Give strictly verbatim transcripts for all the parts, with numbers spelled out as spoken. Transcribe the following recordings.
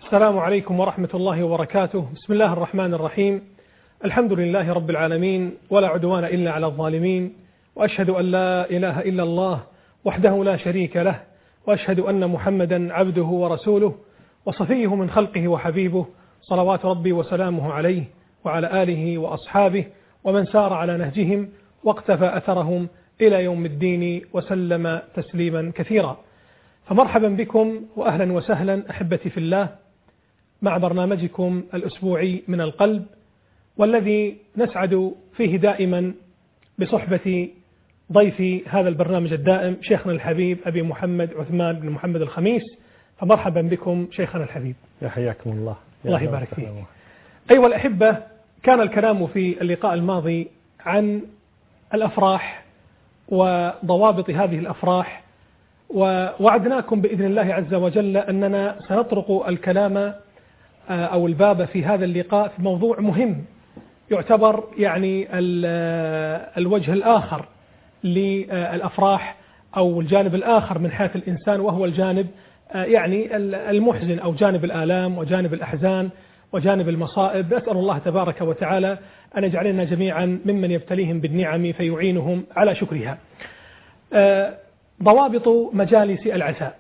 السلام عليكم ورحمة الله وبركاته. بسم الله الرحمن الرحيم. الحمد لله رب العالمين، ولا عدوان إلا على الظالمين، وأشهد أن لا إله إلا الله وحده لا شريك له، وأشهد أن محمدا عبده ورسوله وصفيه من خلقه وحبيبه، صلوات ربي وسلامه عليه وعلى آله وأصحابه ومن سار على نهجهم واقتفى أثرهم إلى يوم الدين وسلم تسليما كثيرا. فمرحبا بكم وأهلا وسهلا أحبتي في الله مع برنامجكم الأسبوعي من القلب، والذي نسعد فيه دائما بصحبة ضيف هذا البرنامج الدائم شيخنا الحبيب أبي محمد عثمان بن محمد الخميس. فمرحبا بكم شيخنا الحبيب. يا حياكم الله. الله يبارك فيك. أيها الأحبة، كان الكلام في اللقاء الماضي عن الأفراح وضوابط هذه الأفراح، ووعدناكم بإذن الله عز وجل أننا سنطرق الكلام أو الباب في هذا اللقاء في موضوع مهم يعتبر يعني الوجه الآخر للأفراح أو الجانب الآخر من حياة الإنسان، وهو الجانب يعني المحزن أو جانب الآلام وجانب الأحزان وجانب المصائب. نسأل الله تبارك وتعالى أن يجعلنا جميعا ممن يبتليهم بالنعم فيعينهم على شكرها. ضوابط مجالس العزاء.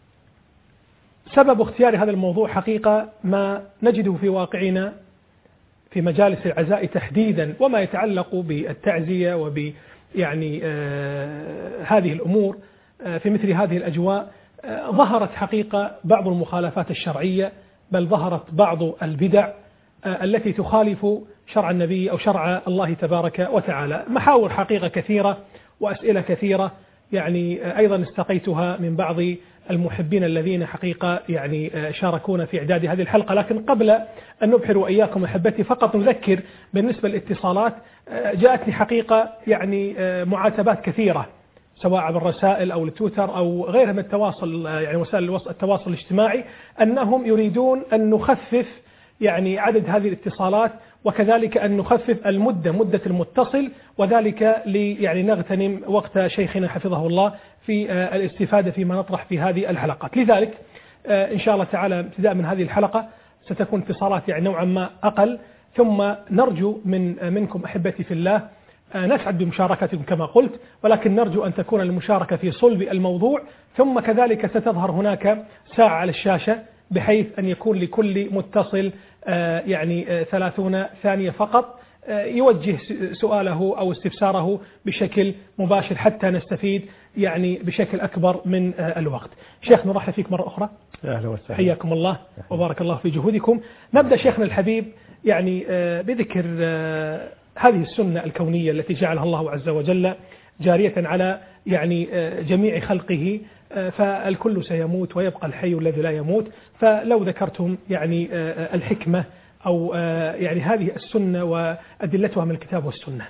سبب اختيار هذا الموضوع حقيقة ما نجده في واقعنا في مجالس العزاء تحديدا، وما يتعلق بالتعزية وب يعني آه هذه الأمور آه في مثل هذه الأجواء. آه ظهرت حقيقة بعض المخالفات الشرعية، بل ظهرت بعض البدع آه التي تخالف شرع النبي أو شرع الله تبارك وتعالى. محاور حقيقة كثيرة وأسئلة كثيرة يعني أيضا استقيتها من بعض المحبين الذين حقيقة يعني شاركونا في إعداد هذه الحلقة. لكن قبل أن نبحر وإياكم أحبتي فقط نذكر بالنسبة للاتصالات. جاءتني حقيقة يعني معاتبات كثيرة سواء عبر الرسائل أو التويتر أو غيرها من التواصل يعني وسائل التواصل الاجتماعي، أنهم يريدون أن نخفف يعني عدد هذه الاتصالات، وكذلك أن نخفف المدة مدة المتصل، وذلك لي يعني نغتنم وقت شيخنا حفظه الله في الاستفادة فيما نطرح في هذه الحلقات. لذلك إن شاء الله تعالى ابتداء من هذه الحلقة ستكون اتصالات يعني نوعا ما أقل، ثم نرجو من منكم أحبتي في الله نسعد بمشاركتكم كما قلت، ولكن نرجو أن تكون المشاركة في صلب الموضوع. ثم كذلك ستظهر هناك ساعة على الشاشة بحيث أن يكون لكل متصل يعني ثلاثون ثانية فقط يوجه سؤاله أو استفساره بشكل مباشر حتى نستفيد يعني بشكل أكبر من الوقت. شيخ نرحب فيك مرة أخرى. أهلا وسهلا. حياكم الله وبارك الله في جهودكم. نبدأ شيخنا الحبيب يعني بذكر هذه السنة الكونية التي جعلها الله عز وجل جارية على يعني جميع خلقه، فالكل سيموت ويبقى الحي الذي لا يموت. فلو ذكرتم يعني الحكمة أو يعني هذه السنة وأدلتها من الكتاب والسنة.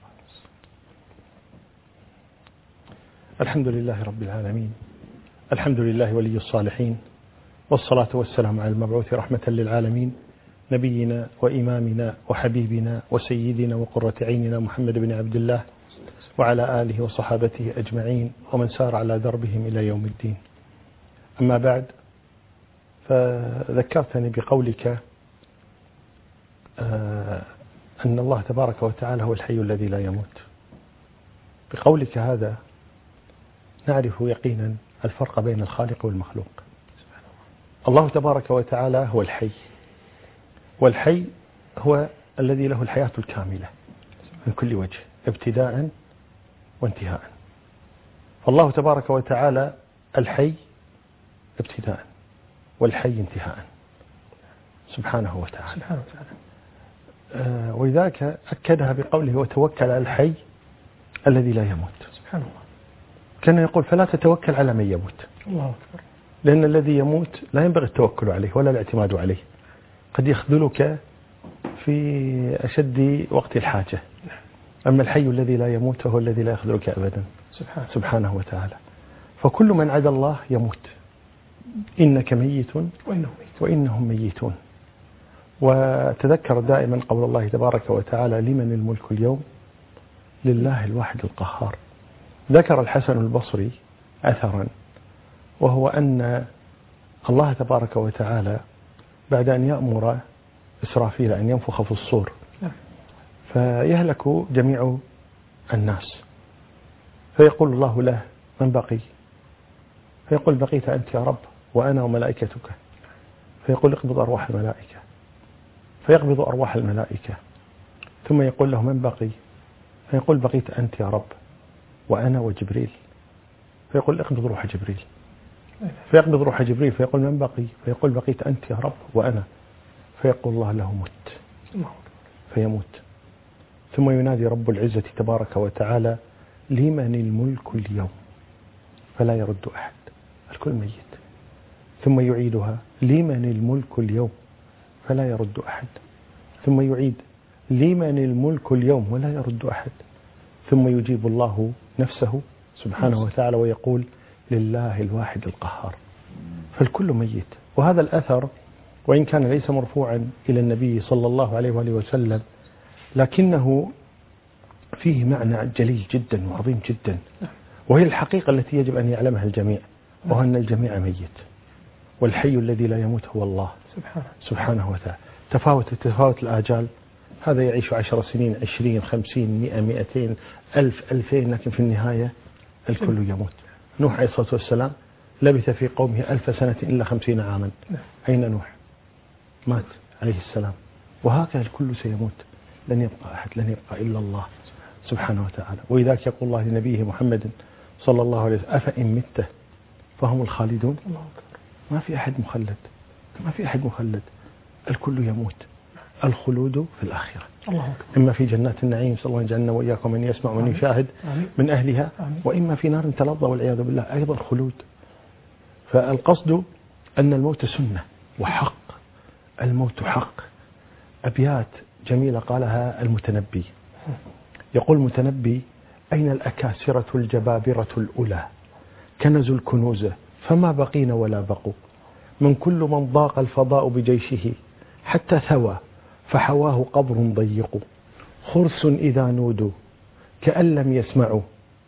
الحمد لله رب العالمين، الحمد لله ولي الصالحين، والصلاة والسلام على المبعوث رحمة للعالمين، نبينا وإمامنا وحبيبنا وسيدنا وقرة عيننا محمد بن عبد الله وعلى آله وصحابته أجمعين ومن سار على دربهم إلى يوم الدين. أما بعد، فذكرتني بقولك أن الله تبارك وتعالى هو الحي الذي لا يموت. بقولك هذا نعرف يقينا الفرق بين الخالق والمخلوق. الله تبارك وتعالى هو الحي، والحي هو الذي له الحياة الكاملة من كل وجه ابتداء وانتهاء. فالله تبارك وتعالى الحي ابتداء والحي انتهاء سبحانه وتعالى. سبحانه وتعالى. آه ولذلك أكدها بقوله وتوكل على الحي الذي لا يموت. سبحان الله. كان يقول فلا تتوكل على من يموت. الله أكبر. لأن الذي يموت لا ينبغي التوكل عليه ولا الاعتماد عليه، قد يخذلك في أشد وقت الحاجة. أما الحي الذي لا يموت هو الذي لا يخذلك أبدا سبحانه, سبحانه وتعالى. فكل من عدا الله يموت. إنك ميت وإنهم ميتون. وتذكر دائما قول الله تبارك وتعالى لمن الملك اليوم لله الواحد القهار. ذكر الحسن البصري أثرا، وهو أن الله تبارك وتعالى بعد أن يأمر إسرافيل أن ينفخ في الصور فيهلك جميع الناس، فيقول الله له: من بقي؟ فيقول: بقيت أنت يا رب وأنا وملائكتك. فيقول: اقبض أرواح الملائكة. فيقبض أرواح الملائكة، ثم يقول له: من بقي؟ فيقول: بقيت أنت يا رب وأنا وجبريل. فيقول: اقبض روح جبريل. فيقبض روح جبريل، فيقول: من بقي؟ فيقول: بقيت أنت يا رب وأنا. فيقول الله له: مت. فيموت. ثم ينادي رب العزة تبارك وتعالى: لمن الملك اليوم؟ فلا يرد أحد، الكل ميت. ثم يعيدها: لمن الملك اليوم؟ فلا يرد أحد. ثم يعيد: لمن الملك اليوم؟ ولا يرد أحد. ثم يجيب الله نفسه سبحانه وتعالى ويقول: لله الواحد القهار. فالكل ميت. وهذا الأثر وإن كان ليس مرفوعا إلى النبي صلى الله عليه وآله وسلم، لكنه فيه معنى جليل جدا وعظيم جدا، وهي الحقيقة التي يجب أن يعلمها الجميع، وهو أن الجميع ميت، والحي الذي لا يموت هو الله سبحانه وتعالى. تفاوت تفاوت الآجال، هذا يعيش عشر سنين، عشرين، خمسين، مئة، مئتين، ألف، ألفين، لكن في النهاية الكل يموت. نوح عليه الصلاة والسلام لبث في قومه ألف سنة إلا خمسين عاما. أين نوح؟ مات عليه السلام. وهكذا الكل سيموت، لن يبقى أحد، لن يبقى إلا الله سبحانه وتعالى. ولذلك يقول الله لنبيه محمد صلى الله عليه وسلم: أفإن مت فهم الخالدون. ما في أحد مخلد، ما في أحد مخلد، الكل يموت. الخلود في الآخرة، إما في جنات النعيم، صلى الله يجعلنا وإياكم من يسمع ومن يشاهد من أهلها، وإما في نار تلظى والعياذ بالله، أيضا خلود. فالقصد أن الموت سنة وحق، الموت حق. أبيات جميلة قالها المتنبي، يقول المتنبي: أين الأكاسرة الجبابرة الأولى كنزوا الكنوز فما بقين ولا بقوا، من كل من ضاق الفضاء بجيشه حتى ثوى فحواه قبر ضيق، خرس إذا نودوا كأن لم يسمعوا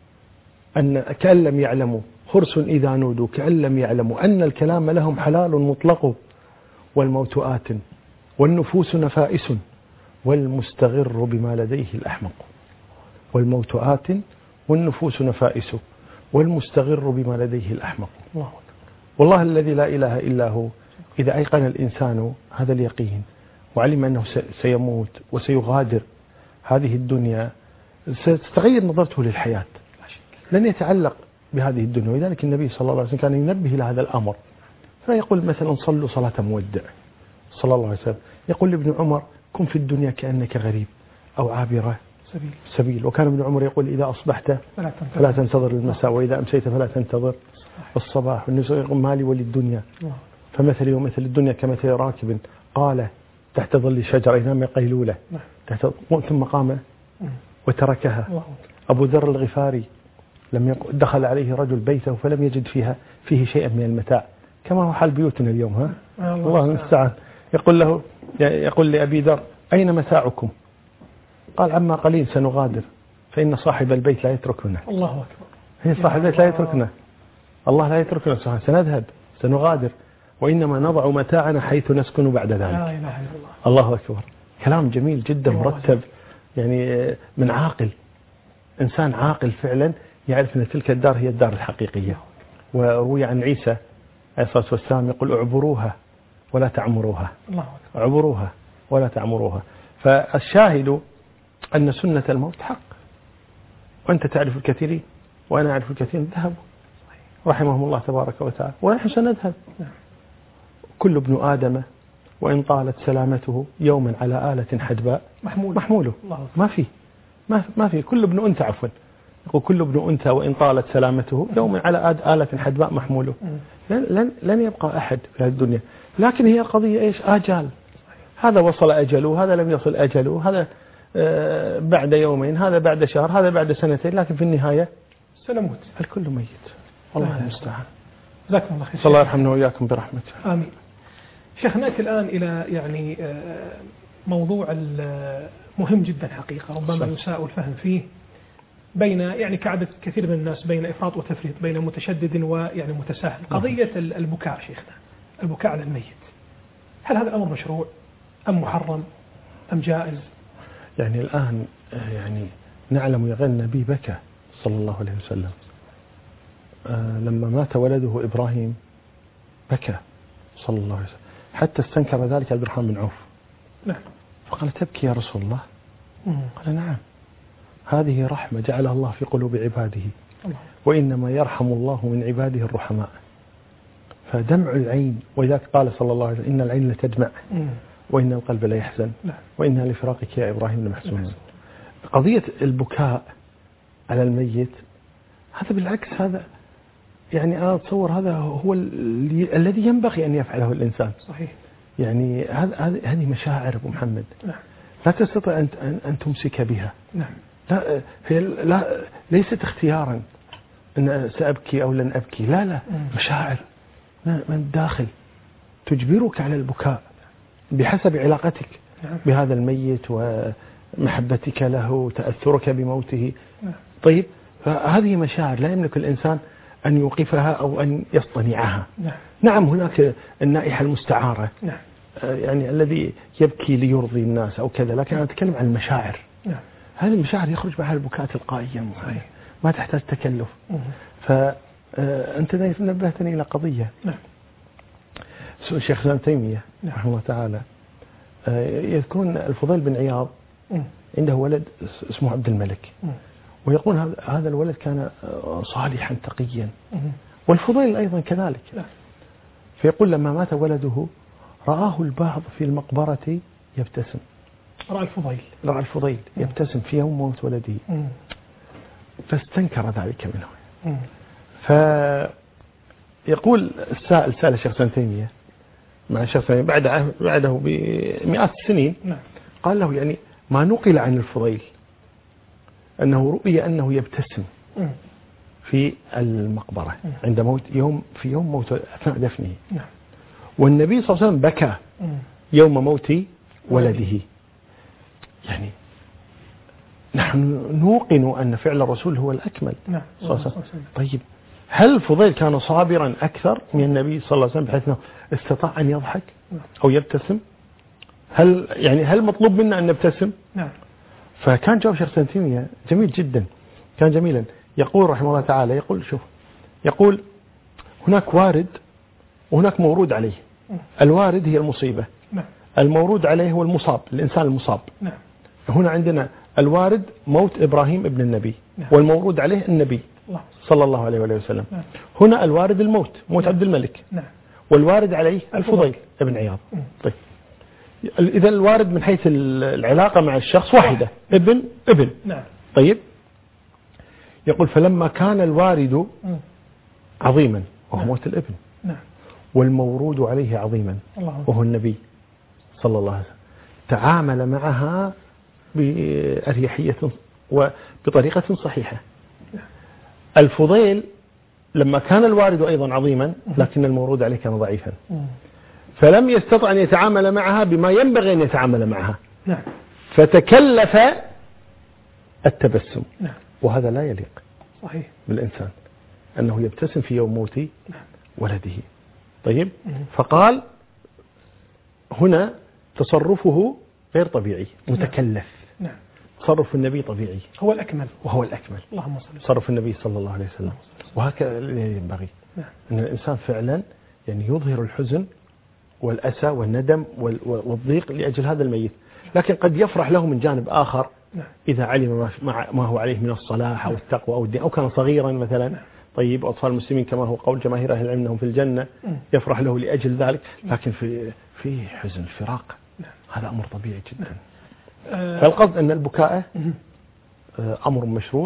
أن كأن لم يعلموا، خرس إذا نودوا كأن لم يعلموا أن الكلام لهم حلال مطلق، والموت آت والنفوس نفائس والمستغر بما لديه الأحمق. والموت آت والنفوس نفائس والمستغر بما لديه الأحمق. والله الذي لا إله إلا هو، إذا أيقن الإنسان هذا اليقين وعلم أنه سيموت وسيغادر هذه الدنيا، ستتغير نظرته للحياة، لن يتعلق بهذه الدنيا. ولذلك النبي صلى الله عليه وسلم كان ينبه إلى هذا الأمر، فيقول مثلا: صلوا صلاة مودع صلى الله عليه وسلم. يقول لابن عمر: كن في الدنيا كأنك غريب أو عابر سبيل, سبيل. وكان ابن عمر يقول: إذا أصبحت فلا تنتظر المساء، وإذا أمسيت فلا تنتظر الصباح. والنساء مالي وللدنيا، فمثلي ومثل الدنيا كمثل راكب قال تحت ظل شجرة ينام قيلولة تحت، ثم قام وتركها. أبو ذر الغفاري لم دخل عليه رجل بيته فلم يجد فيها فيه شيئا من المتاع، كما هو حال بيوتنا اليوم. ها الله المستعان. يقول له يقول لأبي ذر: أين متاعكم؟ قال: عما قليل سنغادر، فإن صاحب البيت لا يتركنا. الله أكبر. هي صاحب البيت لا يتركنا، الله لا يتركنا، سنذهب سنغادر، وإنما نضع متاعنا حيث نسكن بعد ذلك. لا إله إلا الله. الله أكبر. كلام جميل جدا مرتب، يعني من عاقل، إنسان عاقل فعلا يعرف أن تلك الدار هي الدار الحقيقية. وروي عن عيسى عليه الصلاة والسلام يقول: اعبروها ولا تعمروها. الله أكبر. اعبروها ولا تعمروها. فالشاهد أن سنة الموت حق، وأنت تعرف الكثيرين وأنا أعرف الكثيرين ذهبوا رحمهم الله تبارك وتعالى، ونحن سنذهب. كل ابن آدم وإن طالت سلامته يوما على آلة حدباء محمول محموله. ما في ما ما في كل ابن أنثى عفوا يقول كل ابن أنثى وإن طالت سلامته يوما على آلة حدباء محموله. لن لن لن يبقى أحد في هذه الدنيا، لكن هي قضية إيش؟ آجال. هذا وصل أجله، هذا لم يصل أجله، هذا آه بعد يومين، هذا بعد شهر، هذا بعد سنتين، لكن في النهاية سنموت، الكل ميت. الله المستعان. جزاكم الله خير. صلى الله يرحمنا وإياكم برحمته. آمين. شيخ، نأتي الآن إلى يعني موضوع مهم جدا حقيقة، ربما يساء الفهم فيه بين يعني كعادة كثير من الناس بين إفراط وتفريط، بين متشدد ويعني متساهل. قضية البكاء شيخنا، البكاء على الميت. هل هذا الأمر مشروع أم محرم أم جائز؟ يعني الآن يعني نعلم يا النبي بكى صلى الله عليه وسلم آه لما مات ولده إبراهيم، بكى صلى الله عليه وسلم حتى استنكر ذلك عبد الرحمن بن عوف. نعم. فقال تبكي يا رسول الله؟ مم. قال نعم، هذه رحمة جعلها الله في قلوب عباده، الله. وإنما يرحم الله من عباده الرحماء. فدمع العين، ولذلك قال صلى الله عليه وسلم إن العين لتدمع وإن القلب لا يحزن وإنها لفراقك يا إبراهيم لمحزون. قضية البكاء على الميت هذا بالعكس، هذا يعني أنا أتصور هذا هو الذي ينبغي أن يفعله الإنسان. صحيح. يعني هذه مشاعر أبو محمد نعم. لا تستطيع أن أن تمسك بها. نعم. لا هي لا ليست اختيارا أن سأبكي أو لن أبكي، لا لا مشاعر من الداخل تجبرك على البكاء بحسب علاقتك نعم. بهذا الميت ومحبتك له وتأثرك بموته. نعم. طيب هذه مشاعر لا يملك الإنسان أن يوقفها أو أن يصطنعها. نعم. نعم هناك النائحة المستعارة. نعم. يعني الذي يبكي ليرضي الناس أو كذا، لكن أنا أتكلم عن المشاعر. نعم. هذه المشاعر يخرج معها البكاء تلقائيا، ما تحتاج تكلف. فأنت نبهتني إلى قضية. نعم. سؤال الشيخ ابن تيمية رحمه الله تعالى، يذكرون الفضيل بن عياض عنده ولد اسمه عبد الملك، ويقول هذا الولد كان صالحا تقيا، والفضيل أيضا كذلك. فيقول لما مات ولده رآه البعض في المقبرة يبتسم. رأى الفضيل رأى الفضيل يبتسم في يوم موت ولده، فاستنكر ذلك منه. فيقول السائل سأل الشيخ ابن تيمية مع الشيخ ابن بعد بعده بمئات السنين، قال له يعني ما نقل عن الفضيل أنه رؤي أنه يبتسم في المقبرة عند موت يوم في يوم موت أثناء دفنه، والنبي صلى الله عليه وسلم بكى يوم موت ولده. يعني نحن نوقن أن فعل الرسول هو الأكمل صلى الله عليه وسلم. طيب هل الفضيل كان صابرا أكثر من النبي صلى الله عليه وسلم بحيث أنه استطاع أن يضحك أو يبتسم؟ هل يعني هل مطلوب منا أن نبتسم؟ نعم. فكان جواب شيخ ابن تيمية جميل جدا، كان جميلا. يقول رحمه الله تعالى، يقول شوف، يقول هناك وارد وهناك مورود عليه. الوارد هي المصيبة، المورود عليه هو المصاب، الإنسان المصاب. هنا عندنا الوارد موت إبراهيم ابن النبي، والمورود عليه النبي صلى الله عليه وآله وسلم. هنا الوارد الموت، موت عبد الملك، والوارد عليه الفضيل ابن عياض. طيب إذا الوارد من حيث العلاقة مع الشخص واحدة، ابن ابن. طيب يقول فلما كان الوارد عظيما وهو موت الابن، والمورود عليه عظيما وهو النبي صلى الله عليه وسلم، تعامل معها بأريحية وبطريقة صحيحة. الفضيل لما كان الوارد أيضا عظيما لكن المورود عليه كان ضعيفا، فلم يستطع أن يتعامل معها بما ينبغي أن يتعامل معها، فتكلف التبسم، وهذا لا يليق صحيح بالإنسان أنه يبتسم في يوم موت ولده. طيب فقال هنا تصرفه غير طبيعي متكلف. نعم. تصرف النبي طبيعي هو الأكمل وهو الأكمل. اللهم صل. تصرف النبي صلى الله عليه وسلم، وهكذا ينبغي. نعم. أن الإنسان فعلا يعني يظهر الحزن والأسى والندم والضيق لأجل هذا الميت، لكن قد يفرح له من جانب آخر. نعم. إذا علم ما هو عليه من الصلاح أو التقوى أو الدين، أو كان صغيرا مثلا. نعم. طيب أطفال المسلمين كما هو قول جماهير أهل العلم أنهم في الجنة، يفرح له لأجل ذلك، لكن في في حزن فراق. نعم. هذا أمر طبيعي جدا. نعم. فالقصد أن البكاء أمر مشروع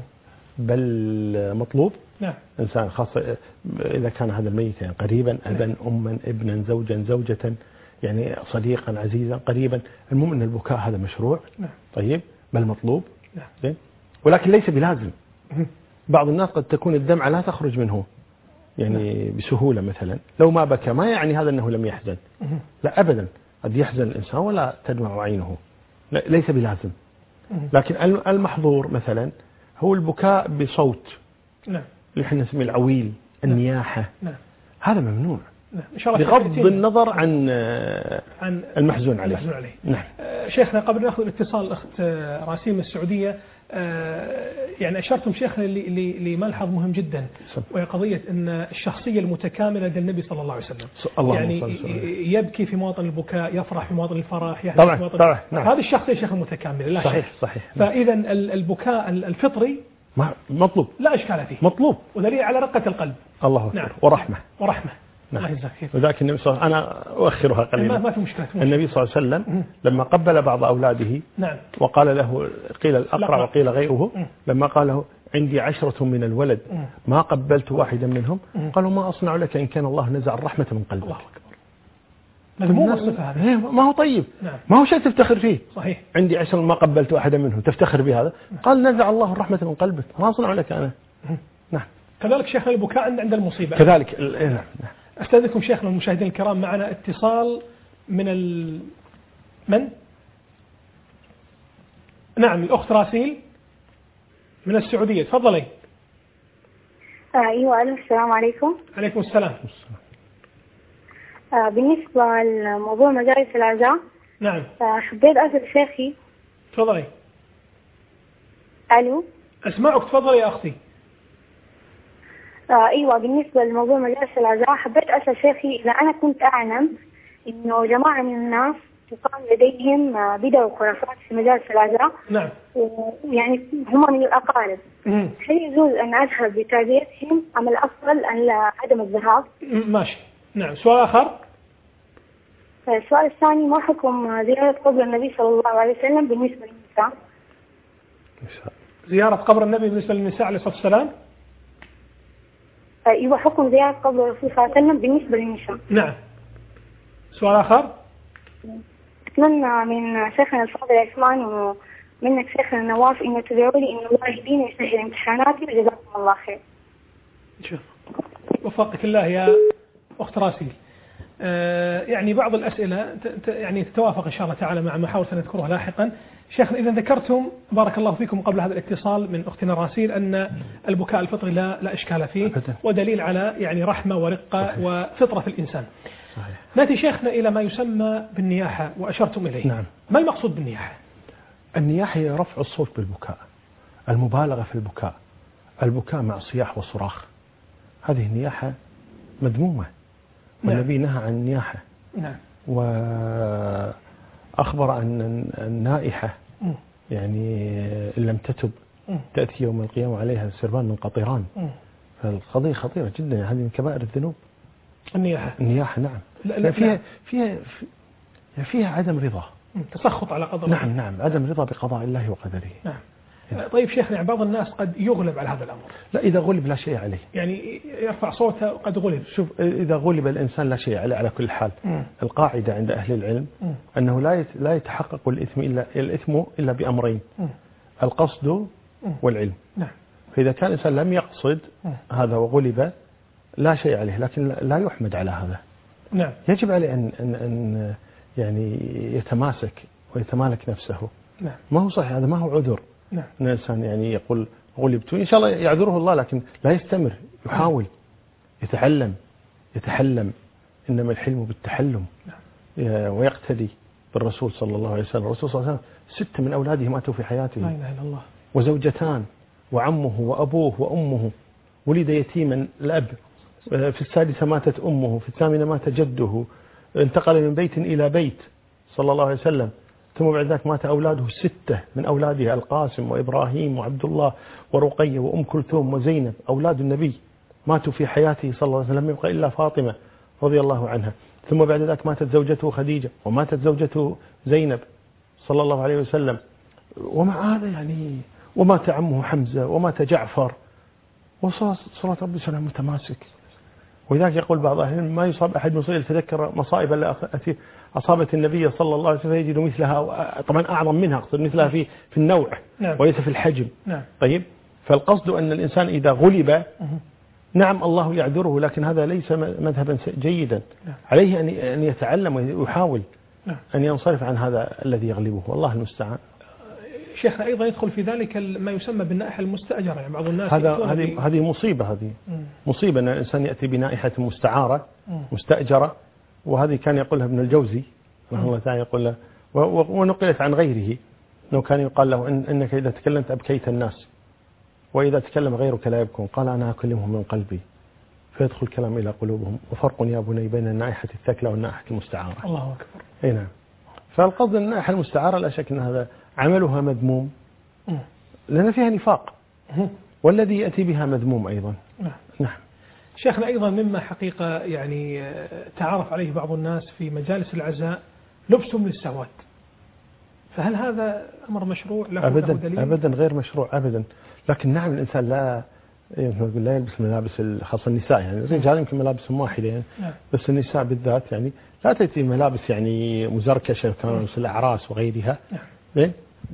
بل مطلوب. نعم. إنسان خاصة إذا كان هذا الميت يعني قريبا، أبا أما ابنا زوجا زوجة، يعني صديقا عزيزا قريبا، المهم أن البكاء هذا مشروع. نعم. طيب بل مطلوب. نعم. ولكن ليس بلازم. بعض الناس قد تكون الدمعة لا تخرج منه يعني بسهولة، مثلا لو ما بكى ما يعني هذا أنه لم يحزن، لا أبدا، قد يحزن الإنسان ولا تدمع عينه، ليس بلازم. لكن المحظور مثلا هو البكاء بصوت، نعم، اللي احنا نسميه العويل، النياحة، نعم. هذا ممنوع. إن شاء الله بغض النظر عن عن المحزون عليه. المحزون عليه. نعم. شيخنا قبل ناخذ الاتصال الأخت راسين من السعودية، يعني أشرتم شيخنا لملحظ مهم جدا، وهي قضية أن الشخصية المتكاملة لدى النبي صلى الله عليه وسلم، يعني يبكي في مواطن البكاء، يفرح في مواطن الفرح، يحزن في مواطن طبعا. نعم. هذه الشخصية شيخ المتكاملة لا صحيح شك. صحيح. فإذا البكاء الفطري مطلوب لا إشكال فيه، مطلوب، ودليل على رقة القلب. الله أكبر. نعم. ورحمة ورحمة. نعم. الله يجزاك خير. وذاك النبي صلى الله عليه وسلم، أنا أؤخرها قليلا. ما في مشكلة. النبي صلى الله عليه وسلم لما قبل بعض أولاده، نعم، وقال له، قيل الأقرع وقيل غيره، مم. لما قال له عندي عشرة من الولد مم. ما قبلت واحدا منهم، مم. قالوا ما أصنع لك إن كان الله نزع الرحمة من قلبك. الله أكبر. مذموم الصفة هذه. ما هو طيب. نعم. ما هو شيء تفتخر فيه. صحيح. عندي عشرة ما قبلت واحدا منهم، تفتخر بهذا؟ قال نزع الله الرحمة من قلبك، ما أصنع لك أنا. مم. نعم. كذلك شيخنا البكاء عند عند المصيبة. كذلك. نعم. أستاذنكم شيخنا المشاهدين الكرام، معنا اتصال من ال... من؟ نعم، الأخت راسيل من السعودية، تفضلي. أيوة. السلام عليكم. عليكم السلام. آه بالنسبة لموضوع مجالس العزاء، نعم، آه حبيت أسأل شيخي. تفضلي. ألو. أسمعك، تفضلي يا أختي. آه أيوة. بالنسبة لموضوع مجالس العزاء حبيت أسأل شيخي إذا أنا كنت أعلم إنه جماعة من الناس تقام لديهم آه بدع وخرافات في مجالس العزاء. نعم. ويعني هم من الأقارب، مم. هل يجوز أن أذهب بتعزيتهم أم الأفضل أن لا عدم الذهاب؟ ماشي. نعم. سؤال آخر. السؤال الثاني، ما حكم زيارة قبر النبي صلى الله عليه وسلم بالنسبة للنساء؟ زيارة قبر النبي بالنسبة للنساء عليه الصلاة والسلام. أيوة. حكم زيارة قبر الرسول صلى الله عليه وسلم بالنسبة للنساء. نعم. سؤال آخر. أتمنى من شيخنا الفاضل عثمان ومنك شيخنا نواف إنه تدعوا لي إن الله يهديني ويسهل امتحاناتي، وجزاكم الله خير. شوف، وفقك الله يا أخت راسيل. آه يعني بعض الأسئلة يعني تتوافق إن شاء الله تعالى مع ما حاول سنذكرها لاحقا. شيخنا إذا ذكرتم بارك الله فيكم قبل هذا الاتصال من أختنا راسيل أن البكاء الفطري لا لا إشكال فيه، ودليل على يعني رحمة ورقة صحيح. وفطرة الإنسان. صحيح. نأتي شيخنا إلى ما يسمى بالنياحة وأشرتم إليه. نعم. ما المقصود بالنياحة؟ النياحة هي رفع الصوت بالبكاء، المبالغة في البكاء، البكاء مع صياح وصراخ، هذه النياحة مذمومة. نعم. والنبي نهى عن النياحة. نعم. وأخبر أن النائحة يعني إن لم تتب تأتي يوم القيامة عليها سربان من قطيران. فالقضية خطيرة جدا، هذه من كبائر الذنوب. النياحة. النياحة نعم. لا لا فيها فيها فيها عدم رضا، تسخط على قدر الله. نعم نعم، عدم رضا بقضاء الله وقدره. نعم. طيب شيخنا، يعني بعض الناس قد يغلب على هذا الأمر. لا، إذا غلب لا شيء عليه، يعني يرفع صوته قد غلب. شوف، إذا غلب الإنسان لا شيء عليه على كل حال. م. القاعدة عند أهل العلم م. أنه لا لا يتحقق الإثم إلا الإثم إلا بأمرين، م. القصد م. والعلم. نعم. فإذا كان الإنسان لم يقصد م. هذا وغلب لا شيء عليه، لكن لا يحمد على هذا. نعم. يجب عليه أن أن أن يعني يتماسك ويتمالك نفسه. نعم. ما هو صحيح، هذا ما هو عذر. نعم. أن الإنسان يعني يقول غلبت، إن شاء الله يعذره الله، لكن لا يستمر، يحاول، يتعلم، يتحلم. إنما الحلم بالتحلم. نعم. ويقتدي بالرسول صلى الله عليه وسلم. الرسول صلى الله عليه وسلم ستة من أولاده ماتوا في حياته. لا إله إلا الله. وزوجتان وعمه وأبوه وأمه، ولد يتيما الأب، في السادسة ماتت أمه، في الثامنة مات جده، انتقل من بيت إلى بيت صلى الله عليه وسلم، ثم بعد ذلك مات أولاده ستة من أولاده، القاسم وإبراهيم وعبد الله ورقية وأم كلثوم وزينب، أولاد النبي ماتوا في حياته صلى الله عليه وسلم، لم يبقى إلا فاطمة رضي الله عنها. ثم بعد ذلك ماتت زوجته خديجة، وماتت زوجته زينب صلى الله عليه وسلم. ومع هذا يعني ومات عمه حمزة، ومات جعفر، وصلاة ربي سلام متماسك. ولذلك يقول بعض أهل العلم ما يصاب أحد مصير يتذكر مصائب التي أصابت النبي صلى الله عليه وسلم يجد مثلها، طبعا أعظم منها، أقصد مثلها في في النوع. نعم. وليس في الحجم. نعم. طيب، فالقصد أن الإنسان إذا غلب نعم الله يعذره، لكن هذا ليس مذهبا جيدا. نعم. عليه أن يتعلم ويحاول. نعم. أن ينصرف عن هذا الذي يغلبه، والله المستعان. شيخنا أيضا يدخل في ذلك ما يسمى بالنائحة المستأجرة، يعني بعض الناس هذا هذه هذه مصيبة، هذه مصيبة أن الإنسان يأتي بنائحة مستعارة مستأجرة، وهذه كان يقولها ابن الجوزي رحمه الله تعالى، يقول له ونقلت عن غيره أنه كان يقال له إن إنك إذا تكلمت أبكيت الناس وإذا تكلم غيرك لا يبكون، قال أنا أكلمهم من قلبي فيدخل الكلام إلى قلوبهم، وفرق يا بني بين النائحة الثكلى والنائحة المستعارة. الله أكبر. أي نعم. فالقصد النائحة المستعارة لا شك أن هذا عملها مذموم لأن فيها نفاق، والذي يأتي بها مذموم أيضا. نعم. نعم. شيخنا أيضا مما حقيقة يعني تعرف عليه بعض الناس في مجالس العزاء لبسهم للسواد، فهل هذا أمر مشروع له أبدا دليل؟ أبدا غير مشروع أبدا، لكن نعم الإنسان لا لا يلبس ملابس خاصة النساء، يعني الرجال يمكن ملابسهم واحدة يعني، نعم. بس النساء بالذات يعني لا تأتي ملابس يعني مزركشة كما مثل الأعراس وغيرها. نعم.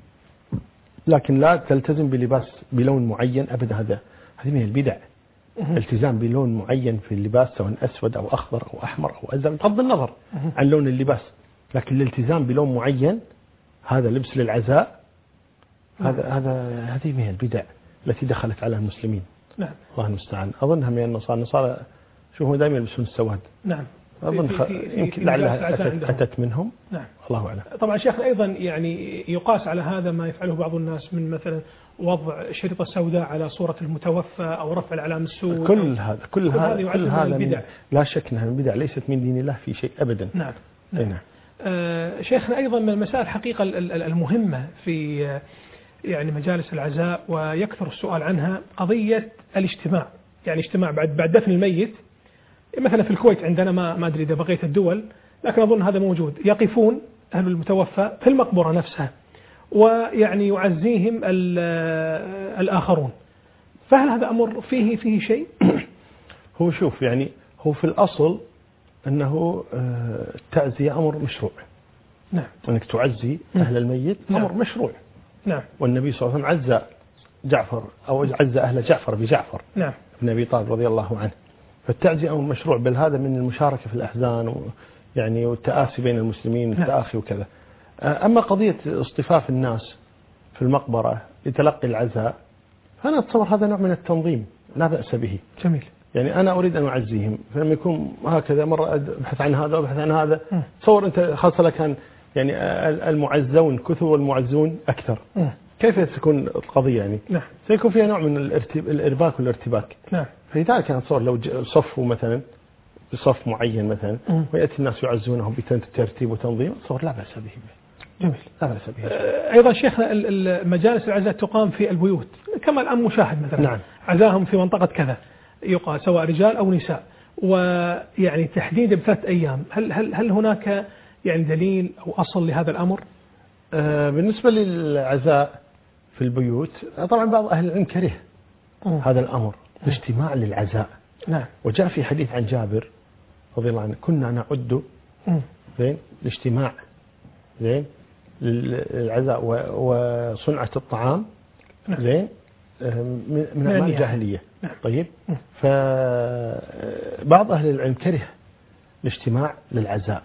لكن لا تلتزم بلباس بلون معين أبدا، هذا هذه من البدع. التزام بلون معين في اللباس سواء أسود أو أخضر أو أحمر أو أزرق بغض النظر عن لون اللباس، لكن الالتزام بلون معين هذا لبس للعزاء، هذا هذا هذه من البدع التي دخلت على المسلمين. نعم. الله المستعان. أظنها من النصارى، النصارى شوفوا دائما يلبسون السواد. نعم. أظن في في يمكن لعلها أتت, أتت منهم. نعم. الله أعلم. طبعا شيخنا أيضا يعني يقاس على هذا ما يفعله بعض الناس من مثلا وضع شريطة سوداء على صورة المتوفى أو رفع العلام السود. كل هذا كل, كل هذا كل هذا من لا شك أنها من بدع، ليست من دين الله في شيء أبدا. نعم. نعم. نعم. آه شيخنا أيضا من المسائل الحقيقة المهمة في يعني مجالس العزاء ويكثر السؤال عنها قضية الاجتماع، يعني اجتماع بعد بعد دفن الميت. مثلا في الكويت عندنا، ما ما أدري إذا بقية الدول، لكن أظن هذا موجود، يقفون أهل المتوفى في المقبرة نفسها ويعني يعزيهم الآخرون، فهل هذا أمر فيه فيه شيء؟ هو شوف يعني هو في الأصل أنه التعزية أمر مشروع. نعم. أنك تعزي أهل الميت أمر نعم. مشروع. نعم. والنبي صلى الله عليه وسلم عزى جعفر أو عزى أهل جعفر بجعفر. نعم. بن أبي طالب رضي الله عنه. فالتعزية أمر مشروع، بل هذا من المشاركة في الأحزان يعني والتآسي بين المسلمين والتآخي وكذا. أما قضية اصطفاف الناس في المقبرة لتلقي العزاء، فأنا أتصور هذا نوع من التنظيم لا بأس به. جميل. يعني أنا أريد أن أعزيهم، فلما يكون هكذا مرة أبحث عن هذا وأبحث عن هذا، تصور أنت خاصة لك كان يعني المعزون كثر والمعزون أكثر، م. كيف تكون القضية يعني؟ نعم. سيكون فيها نوع من الإرباك والارتباك. نعم. فلذلك أنا أتصور لو صفوا مثلا بصف معين مثلا م. ويأتي الناس يعزونه بترتيب وتنظيم، أتصور لا بأس به. جميل. لا بأس به. أيضا شيخنا المجالس العزاء تقام في البيوت كما الآن مشاهد مثلا. نعم. عزاهم في منطقة كذا يقال سواء رجال أو نساء، ويعني تحديد بثلاث أيام، هل هل هل هناك يعني دليل أو أصل لهذا الأمر؟ آه بالنسبة للعزاء في البيوت، طبعا بعض أهل العلم كره هذا الأمر، الاجتماع للعزاء. نعم. وجاء في حديث عن جابر رضي الله عنه كنا نعد زين الاجتماع زين للعزاء وصنعة الطعام زين من أعمال الجاهلية. طيب. فبعض أهل العلم كره الاجتماع للعزاء،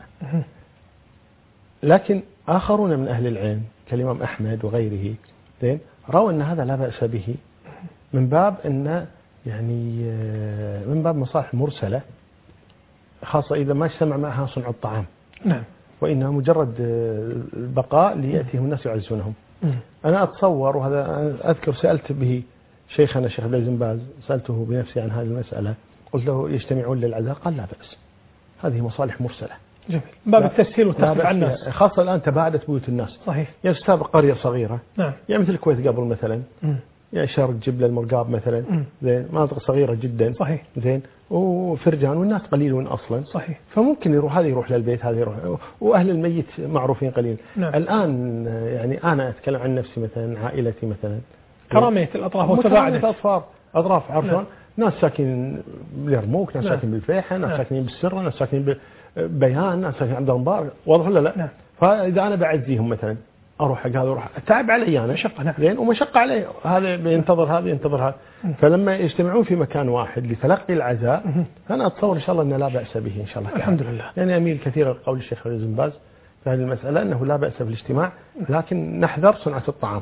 لكن آخرون من أهل العلم كالإمام أحمد وغيره زين رأوا أن هذا لا بأس به، من باب أن يعني من باب مصالح مرسلة، خاصة إذا ما اجتمع معها صنع الطعام. نعم. وإنها مجرد البقاء ليأتيهم الناس يعزونهم. أنا أتصور، وهذا أذكر سألت به شيخنا الشيخ عبد العزيز بن باز، سألته بنفسي عن هذه المسألة، قلت له يجتمعون للعزاء؟ قال لا بأس، هذه مصالح مرسلة. جميل. باب التسهيل والتخفيف عن الناس، خاصة الآن تباعدت بيوت الناس. صحيح. يا أستاذ قرية صغيرة. نعم. يعني مثل الكويت قبل مثلا. م. يعني شارق جبل المرقاب مثلا. زين مناطق صغيرة جدا. صحيح. زين وفرجان والناس قليلون أصلا. صحيح. فممكن يروح هذا يروح للبيت، هذا يروح، وأهل الميت معروفين قليل. نعم. الآن يعني أنا أتكلم عن نفسي مثلا، عائلتي مثلا كرامية الأطراف وتباعدت الأطراف أطراف عرفون. نعم. ناس ساكنين باليرموك، ناس نعم. ساكنين بالفيحة، ناس نعم. ساكنين بالسرة، ناس ساكنين ببيان، ناس ساكنين عند المبارك، واضح ولا لا؟ نعم. فإذا أنا بعزيهم مثلا أروح حق هذا أروح تعب علي أنا مشقة. نعم. زين ومشقة عليه، هذا بينتظر هذا ينتظر هذا. فلما يجتمعون في مكان واحد لتلقي العزاء، أنا أتصور إن شاء الله أن لا بأس به إن شاء الله. الحمد لله. يعني أميل كثيرا قول الشيخ عبد العزيز بن باز في هذه المسألة أنه لا بأس بالاجتماع، لكن نحذر صنعة الطعام.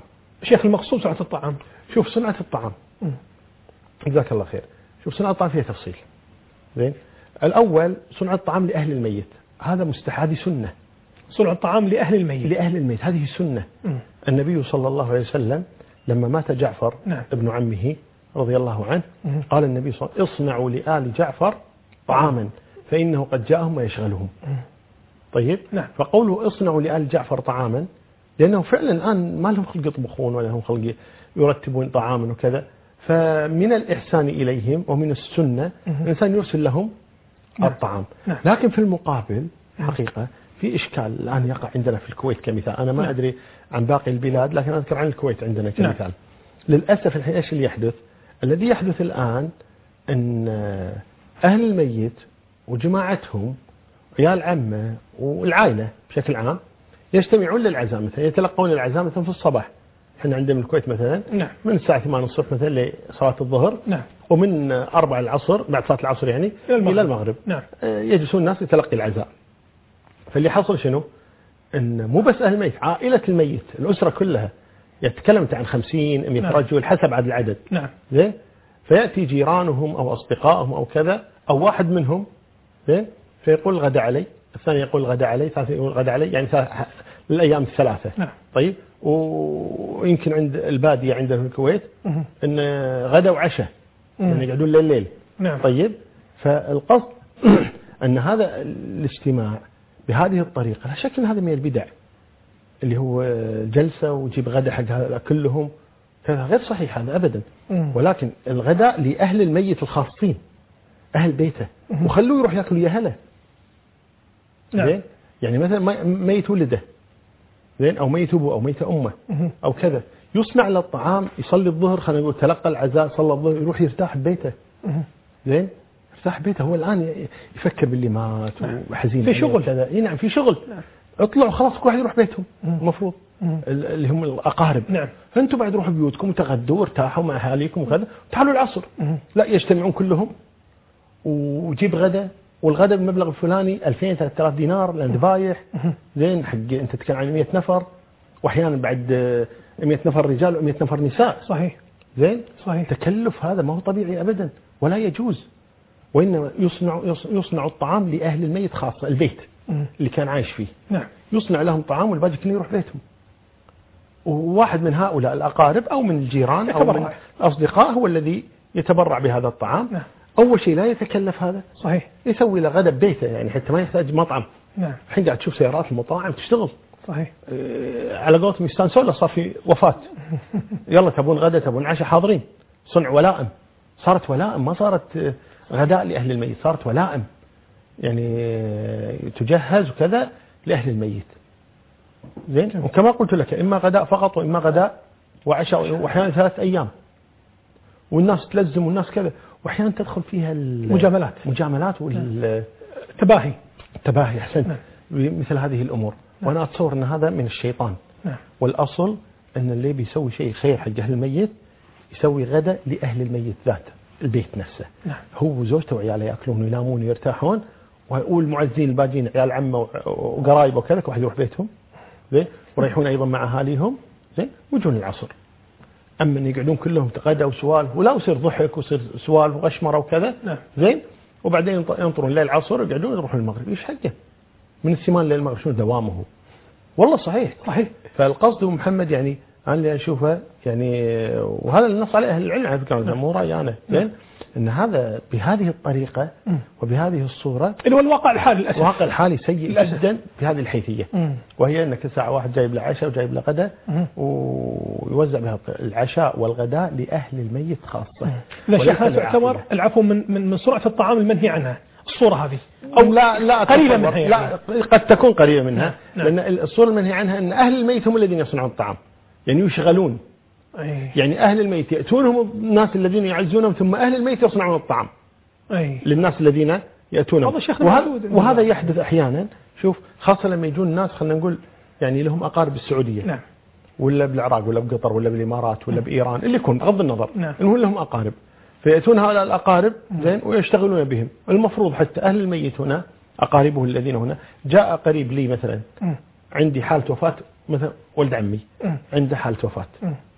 شيخ المقصود صنعة الطعام. شوف صنعة الطعام جزاك الله خير. شوف صنعة الطعام فيها تفصيل. زين. الأول صنع الطعام لأهل الميت، هذا مستحب، هذه سنة. صنع الطعام لأهل الميت. لأهل الميت هذه سنة. م. النبي صلى الله عليه وسلم لما مات جعفر نعم. ابن عمه رضي الله عنه م. قال النبي صلى الله عليه وسلم اصنعوا لآل جعفر طعاما فإنه قد جاءهم ما يشغلهم. م. طيب نعم. فقوله اصنعوا لآل جعفر طعاما لأنه فعلا الآن ما لهم خلق يطبخون ولا لهم خلق يرتبون طعاما وكذا، فمن الإحسان إليهم ومن السنة الإنسان يرسل لهم نعم. الطعام. نعم. لكن في المقابل حقيقة في إشكال الآن يقع عندنا في الكويت كمثال، أنا ما نعم. أدري عن باقي البلاد لكن أذكر عن الكويت عندنا كمثال. نعم. للأسف الحين إيش اللي يحدث؟ الذي يحدث الآن أن أهل الميت وجماعتهم عيال عمه والعائلة بشكل عام يجتمعون للعزاء، مثلا يتلقون العزاء مثلا في الصباح. احنا عندنا من الكويت مثلا نعم. من الساعة ثمانية الصبح مثلا لصلاة الظهر نعم. ومن أربعة العصر بعد صلاة العصر يعني إلى المغرب, إلى المغرب. نعم. يجلسون الناس يتلقي العزاء. فاللي حصل شنو؟ إن مو بس أهل الميت، عائلة الميت الأسرة كلها يتكلم عن خمسين مئة نعم. رجل حسب عدد العدد نعم. زين. فيأتي جيرانهم أو أصدقائهم أو كذا أو واحد منهم زين فيقول غدا علي، الثاني يقول غدا علي، الثالث يقول غدا علي، يعني الأيام الثلاثة نعم. طيب ويمكن عند البادية عندنا في الكويت مه. إن غدا وعشاء يعني يقعدون ليل ليل نعم. طيب فالقصد أن هذا الاجتماع بهذه الطريقة لا شك أن هذا من البدع اللي هو جلسة وجيب غدا حق هذا كلهم، كذا غير صحيح هذا أبدا. مه. ولكن الغداء لأهل الميت الخاصين أهل بيته مه. وخلوه يروح يأكل يا هلا نعم. يعني مثلا ميت ولده زين أو ميت أبوه أو ميت أمه أو كذا يصنع له الطعام، يصلي الظهر خلينا نقول تلقى العزاء صلى الظهر يروح يرتاح ببيته زين يرتاح ببيته. هو الآن يفكر باللي مات وحزين في شغل كذا. نعم في شغل. اطلعوا خلاص كل واحد يروح بيتهم المفروض اللي هم الأقارب. نعم. فأنتم بعد روحوا بيوتكم وتغدوا وارتاحوا مع أهاليكم وكذا تعالوا العصر لا يجتمعون كلهم وجيب غدا، والغدا بالمبلغ الفلاني ألفين ثلاثة آلاف دينار لأن ذبايح زين حق أنت تتكلم عن مئة نفر وأحيانا بعد مئة نفر رجال ومئة نفر نساء. صحيح. زين صحيح. تكلف هذا ما هو طبيعي أبدا ولا يجوز، وإنما يصنع يصنع الطعام لأهل الميت خاصة البيت اللي كان عايش فيه. نعم. يصنع لهم طعام والباقي كله يروح بيتهم، وواحد من هؤلاء الأقارب أو من الجيران أو من الأصدقاء هو الذي يتبرع بهذا الطعام. نعم. أول شيء لا يتكلف هذا. صحيح. يسوي له غدا ببيته يعني حتى ما يحتاج مطعم. نعم. الحين قاعد تشوف سيارات المطاعم تشتغل. صحيح. اه على قولتهم يستانسون له صار في وفاة. يلا تبون غدا تبون عشاء حاضرين. صنع ولائم. صارت ولائم ما صارت غداء لأهل الميت، صارت ولائم يعني تجهز وكذا لأهل الميت. زين. وكما قلت لك إما غداء فقط وإما غداء وعشاء وأحيانا ثلاث أيام. والناس تلزم والناس كذا، وأحيانا تدخل فيها المجاملات مجاملات والتباهي التباهي أحسنت نعم. مثل هذه الأمور. نعم. وأنا أتصور أن هذا من الشيطان. نعم. والأصل أن اللي بيسوي شيء خير حق أهل الميت يسوي غدا لأهل الميت ذاته البيت نفسه. نعم. هو وزوجته وعياله يأكلون وينامون ويرتاحون، والمعزين الباجين عيال عمه وقرايبه وكذا كل واحد يروح بيتهم زين ويريحون أيضا مع أهاليهم زين ويجون العصر. أما أن يقعدون كلهم غدا وسوالف ولا يصير ضحك ويصير سوالف وغشمرة وكذا نعم. زين وبعدين ينطرون ليل العصر ويقعدون يروحون المغرب. إيش حقه من الثمان ليل المغرب؟ شنو دوامه؟ والله صحيح صحيح. فالقصد محمد يعني أنا اللي أشوفه يعني وهذا اللي نص عليه أهل العلم على فكرة نعم. مو رأيي أنا زين أن هذا بهذه الطريقة م. وبهذه الصورة اللي هو الواقع الحالي للأسف. الواقع الحالي سيء جدا بهذه الحيثية م. وهي أنك ساعة واحد جايب له عشاء وجايب له غداء ويوزع بها العشاء والغداء لأهل الميت خاصة. لا شيخ تعتبر العفو من من من سرعة الطعام المنهي عنها الصورة هذه أو لا لا قريبة منها يعني. لا قد تكون قريبة منها نعم. لأن الصورة المنهي عنها أن أهل الميت هم الذين يصنعون الطعام يعني يشغلون أيه. يعني أهل الميت يأتونهم الناس الذين يعزونهم ثم أهل الميت يصنعون الطعام أيه. للناس الذين يأتونهم وهذا, وهذا يحدث أحيانا. شوف خاصة لما يجون الناس خلينا نقول يعني لهم أقارب السعودية نعم. ولا بالعراق ولا بقطر ولا بالإمارات ولا بإيران اللي يكون بغض النظر نعم. إنهم لهم أقارب فيأتون هؤلاء الأقارب زين ويشتغلون بهم. المفروض حتى أهل الميت هنا أقاربه الذين هنا جاء قريب لي مثلا عندي حالة وفاة مثلا ولد عمي عنده حالة وفاة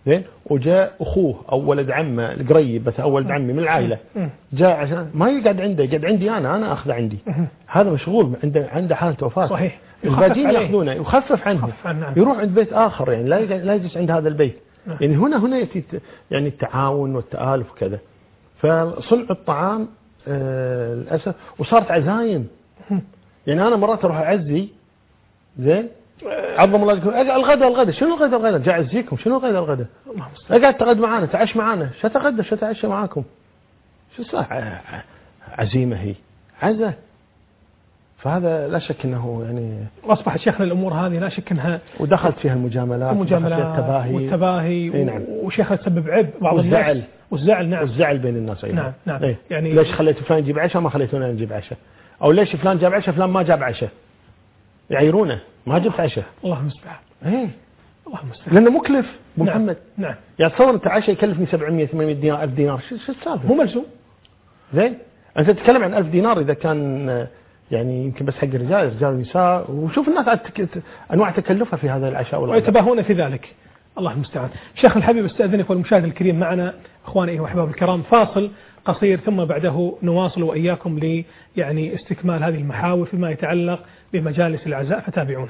زين وجاء اخوه او ولد عمه القريب بس او ولد عمي من العائله جاء عشان ما يقعد عنده يقعد عندي انا انا اخذه عندي. هذا مشغول عنده عنده حاله وفاه. صحيح. الباقيين ياخذونه يخفف عنه يروح عند بيت اخر يعني لا لا يجلس عند هذا البيت. يعني هنا هنا يأتي يعني التعاون والتآلف وكذا. فصنع الطعام آه للاسف وصارت عزايم. يعني انا مرات اروح اعزي زين عظم الله يذكر الغداء الغداء شنو الغداء الغداء جاي اعزيكم شنو الغداء الغداء اقعد تغد معانا تعش معانا شو تغدى شو تعشى معاكم شو صح عزيمه هي عزة. فهذا لا شك انه يعني اصبحت شيخنا الامور هذه لا شك انها ودخلت فيها المجاملات المجاملات والتباهي والتباهي نعم. وشيخنا تسبب عبء بعض والزعل والزعل نعم والزعل بين الناس ايضا. نعم نعم ايه؟ يعني ليش خليت فلان يجيب عشاء ما خليتونا نجيب عشاء او ليش فلان جاب عشاء فلان ما جاب عشاء يعيرونه ما جبت عشاء. الله المستعان. ايه الله المستعان لانه مكلف ابو نعم. محمد. نعم يعني تصور انت عشاء يكلفني سبعمية ثمانمية دينار ألف دينار شو شو السالفه مو ملزوم. زين انت تتكلم عن ألف دينار اذا كان يعني يمكن بس حق الرجال رجال ونساء وشوف الناس انواع تكلفها في هذا العشاء ويتباهون في ذلك. الله المستعان. شيخ الحبيب استاذنك والمشاهد الكريم معنا اخواني واحباب الكرام فاصل قصير ثم بعده نواصل واياكم ل يعني استكمال هذه المحاور فيما يتعلق بمجالس العزاء فتابعونا.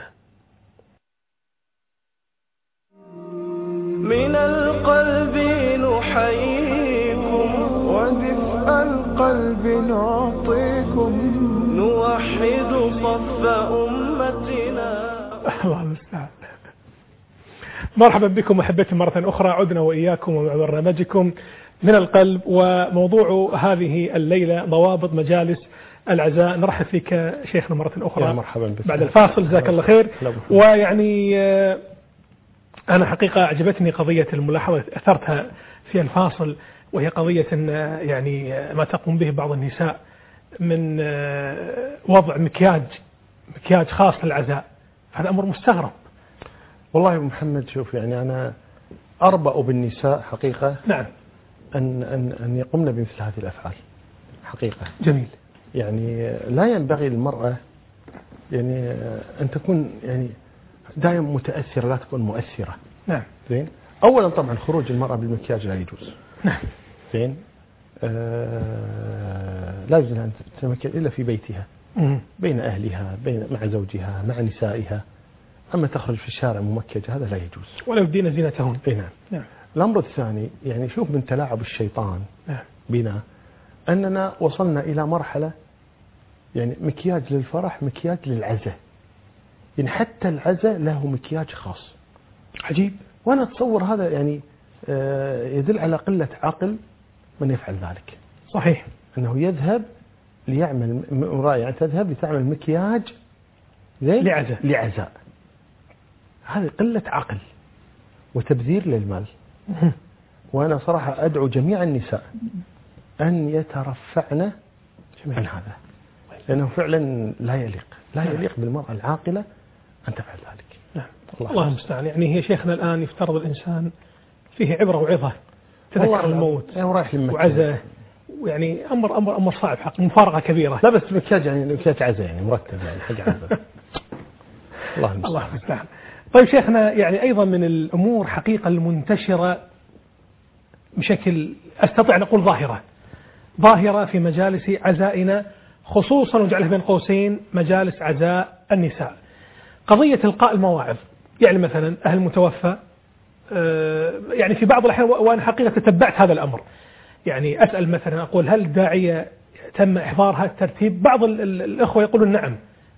من القلب نحييكم ودفء القلب نعطيكم نوحد صف أمتنا. الله المستعان. مرحبا بكم أحبتي مرة أخرى عدنا وإياكم ومع برنامجكم من القلب وموضوع هذه الليلة ضوابط مجالس العزاء. نرحب فيك شيخنا مرة أخرى. يا مرحبا بك بعد الفاصل جزاك الله خير. ويعني أنا حقيقة أعجبتني قضية الملاحظة أثرتها في الفاصل وهي قضية يعني ما تقوم به بعض النساء من وضع مكياج مكياج خاص للعزاء. هذا أمر مستغرب. والله يا محمد شوف يعني أنا أربأ بالنساء حقيقة نعم أن أن أن يقمن بمثل هذه الأفعال حقيقة. جميل. يعني لا ينبغي للمرأة يعني أن تكون يعني دائما متأثرة لا تكون مؤثرة. نعم. زين. أولا طبعا خروج المرأة بالمكياج لا يجوز. نعم. زين. آه لا يجوز أن تتمكن إلا في بيتها مم. بين أهلها بين مع زوجها مع نسائها. أما تخرج في الشارع ممكجة هذا لا يجوز. ولا يبدين زينتهن. اي نعم. نعم. الأمر الثاني يعني شوف من تلاعب الشيطان نعم. بنا أننا وصلنا إلى مرحلة يعني مكياج للفرح مكياج للعزاء. يعني حتى العزاء له مكياج خاص. عجيب. وأنا أتصور هذا يعني يدل على قلة عقل من يفعل ذلك. صحيح. أنه يذهب ليعمل امرأة يعني تذهب لتعمل مكياج لعزاء لعزاء. هذه قلة عقل وتبذير للمال. وأنا صراحة أدعو جميع النساء أن يترفعن عن هذا لأنه فعلا لا يليق لا يليق بالمرأة العاقلة أن تفعل ذلك. نعم. الله المستعان. يعني هي شيخنا الآن يفترض الإنسان فيه عبرة وعظة تذكر الموت وعزاء يعني أمر أمر أمر صعب حق مفارقة كبيرة. لا بس مكياج يعني مكياج عزاء يعني مرتب يعني حق عزاء. الله المستعان. الله المستعان. طيب شيخنا يعني أيضا من الأمور حقيقة المنتشرة بشكل أستطيع أن أقول ظاهرة ظاهرة في مجالس عزائنا خصوصا وجعلها بين قوسين مجالس عزاء النساء قضية إلقاء المواعظ. يعني مثلا أهل المتوفى يعني في بعض الأحيان وأنا حقيقة تتبعت هذا الأمر يعني أسأل مثلا أقول هل الداعية تم إحضارها الترتيب؟ بعض الأخوة يقولون نعم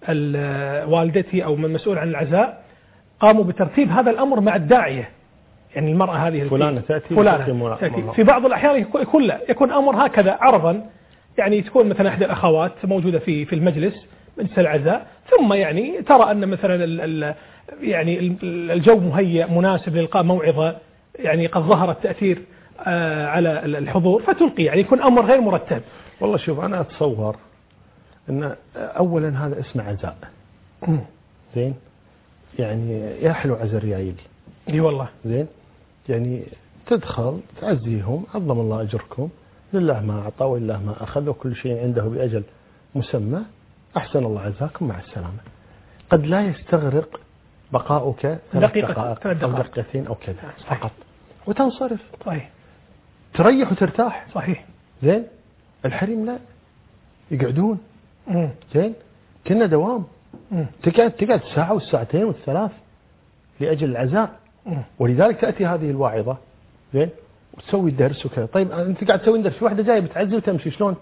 والدتي أو من مسؤول عن العزاء قاموا بترتيب هذا الأمر مع الداعية. يعني المرأة هذه فلانة تأتي, فلانة تأتي. في بعض الأحيان يكون لا يكون أمر هكذا عرضا يعني تكون مثلا أحد الأخوات موجودة في في المجلس مجلس العزاء ثم يعني ترى أن مثلا ال ال يعني الجو مهيئ مناسب لإلقاء موعظة يعني قد ظهر التأثير آه على الحضور فتلقي يعني يكون أمر غير مرتب. والله شوف أنا أتصور أن أولا هذا اسمه عزاء زين يعني يا حلو عزاء ريايل. اي والله. زين يعني تدخل تعزيهم عظم الله أجركم لله ما أعطى ولله ما أخذ وكل شيء عنده بأجل مسمى أحسن الله عزاكم مع السلامة. قد لا يستغرق بقاؤك ثلاث دقائق أو دقيقتين أو كذا فقط وتنصرف. صحيح. تريح وترتاح. صحيح. زين. الحريم لا، يقعدون. مم. زين. كنا دوام. مم. تقعد تقعد ساعة والساعتين والثلاث لأجل العزاء. مم. ولذلك تأتي هذه الواعظة زين وتسوي الدرس وكذا. طيب أنت قاعد تسوي درس، في واحدة جاية بتعزي وتمشي، شلون؟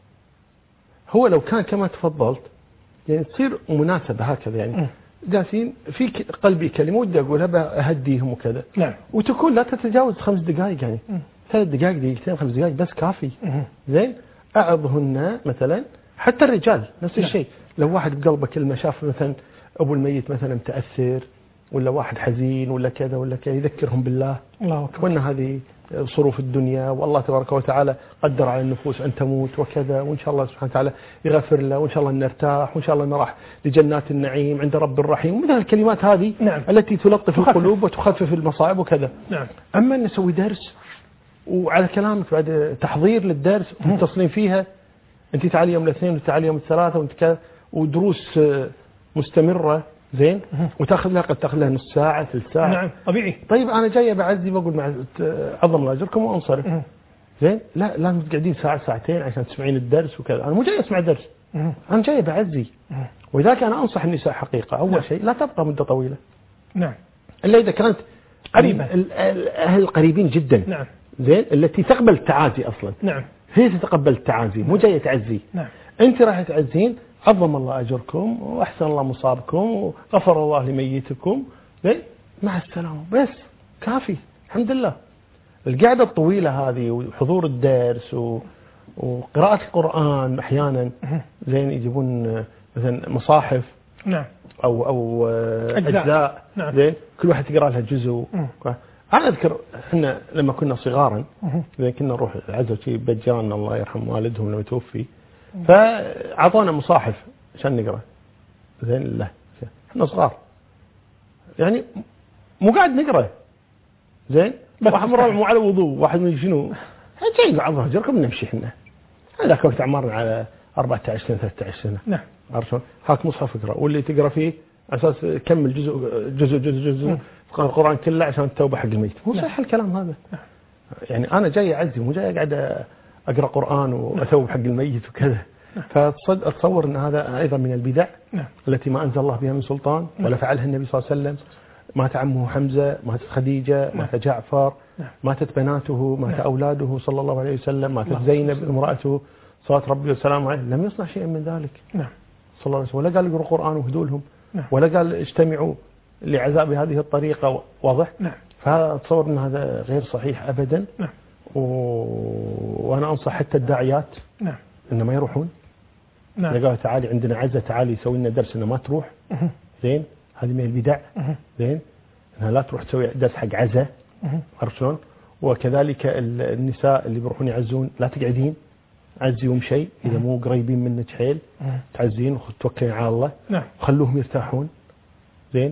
هو لو كان كما تفضلت يعني تصير مناسبة هكذا يعني جالسين في قلبي كلمة ودي أقولها بأهديهم وكذا. نعم. وتكون لا تتجاوز خمس دقائق يعني مم. ثلاث دقائق دقيقتين خمس دقائق بس كافي. مم. زين. أعظهن مثلا حتى الرجال نفس نعم. الشيء. لو واحد بقلبه كلمة شاف مثلا أبو الميت مثلا متأثر ولا واحد حزين ولا كذا ولا كذا يذكرهم بالله. الله أكبر. وأن هذه صروف الدنيا والله تبارك وتعالى قدر على النفوس أن تموت وكذا، وإن شاء الله سبحانه وتعالى يغفر له، وإن شاء الله نرتاح، وإن شاء الله نراح لجنات النعيم عند رب الرحيم، ومثل الكلمات هذه. نعم. التي تلطف تخفف. القلوب وتخفف المصائب وكذا. نعم. أما أن نسوي درس وعلى كلامك بعد تحضير للدرس متصلين فيها، أنت تعالي يوم الاثنين وتعالي يوم الثلاثاء وأنت كذا، ودروس مستمرة زين وتاخذ لها قد تاخذ لها نص ساعة ثلث ساعة. نعم طبيعي. طيب أنا جاي بعزي بقول مع عظم الله أجركم وأنصرف. زين. لا لازم تقعدين ساعة ساعتين عشان تسمعين الدرس وكذا. أنا مو جاي أسمع درس، أنا جاي بعزي. ولذلك أنا أنصح النساء حقيقة أول نعم. شيء لا تبقى مدة طويلة. نعم. إلا إذا كانت قريبة. الأهل القريبين جدا. نعم. زين. التي تقبل التعازي أصلا. نعم. هي تتقبل التعازي مو جاية تعزي. نعم. أنت راح تعزين عظم الله أجركم وأحسن الله مصابكم وغفر الله لميتكم. زين. مع السلامة بس كافي. الحمد لله. القعدة الطويلة هذه وحضور الدرس و... وقراءة القرآن أحيانا زين يجيبون مثلا مصاحف. نعم. أو أو أجزاء. أجزاء. نعم. زين. كل واحد تقرأ لها جزء. أنا أذكر إحنا لما كنا صغارا زين كنا نروح العزاء في بيت جيراننا الله يرحم والدهم لما توفي، فعطونا مصاحف عشان نقرأ. زين. لا إحنا صغار يعني مو قاعد نقرأ. زين. واحد مرة مو على وضوء واحد من شنو جاي بعض هجركم نمشي إحنا. هذاك وقت عمرنا على أربعة عشر سنة ثلاثة عشر سنة. نعم. عرفتون؟ هاك مصحف اقرأ واللي تقرأ فيه أساس كمل جزء جزء جزء جزء القرآن كله عشان التوبة حق الميت. مو صحيح الكلام هذا. يعني أنا جاي أعزي مو جاي أقعد أقرأ قرآن وأتوب حق الميت وكذا. فأتصور أن هذا أيضا من البدع التي ما أنزل الله بها من سلطان ولا فعلها النبي صلى الله عليه وسلم. مات عمه حمزة، ماتت خديجة، مات جعفر، ماتت بناته، مات أولاده صلى الله عليه وسلم، ماتت زينب امرأته صلوات ربي وسلامه عليه. لم يصنع شيئا من ذلك صلى الله عليه وسلم. ولا قال اقرأوا القرآن وهدوا ولا قال اجتمعوا لعزاء بهذه الطريقة. واضح؟ فأتصور أن هذا غير صحيح أبدا. و... وأنا أنصح حتى الداعيات إن ما يروحون. قالوا تعالي عندنا عزاء تعالي سوي لنا درس، إنه ما تروح. زين. هذه من البدع. زين. إنها لا تروح تسوي درس حق عزاء. عرفت شلون؟ وكذلك النساء اللي بيروحون يعزون لا تقعدين عزيهم شيء إذا مو قريبين منك حيل تعزين وتوكلين على الله. خلوهم يرتاحون. زين.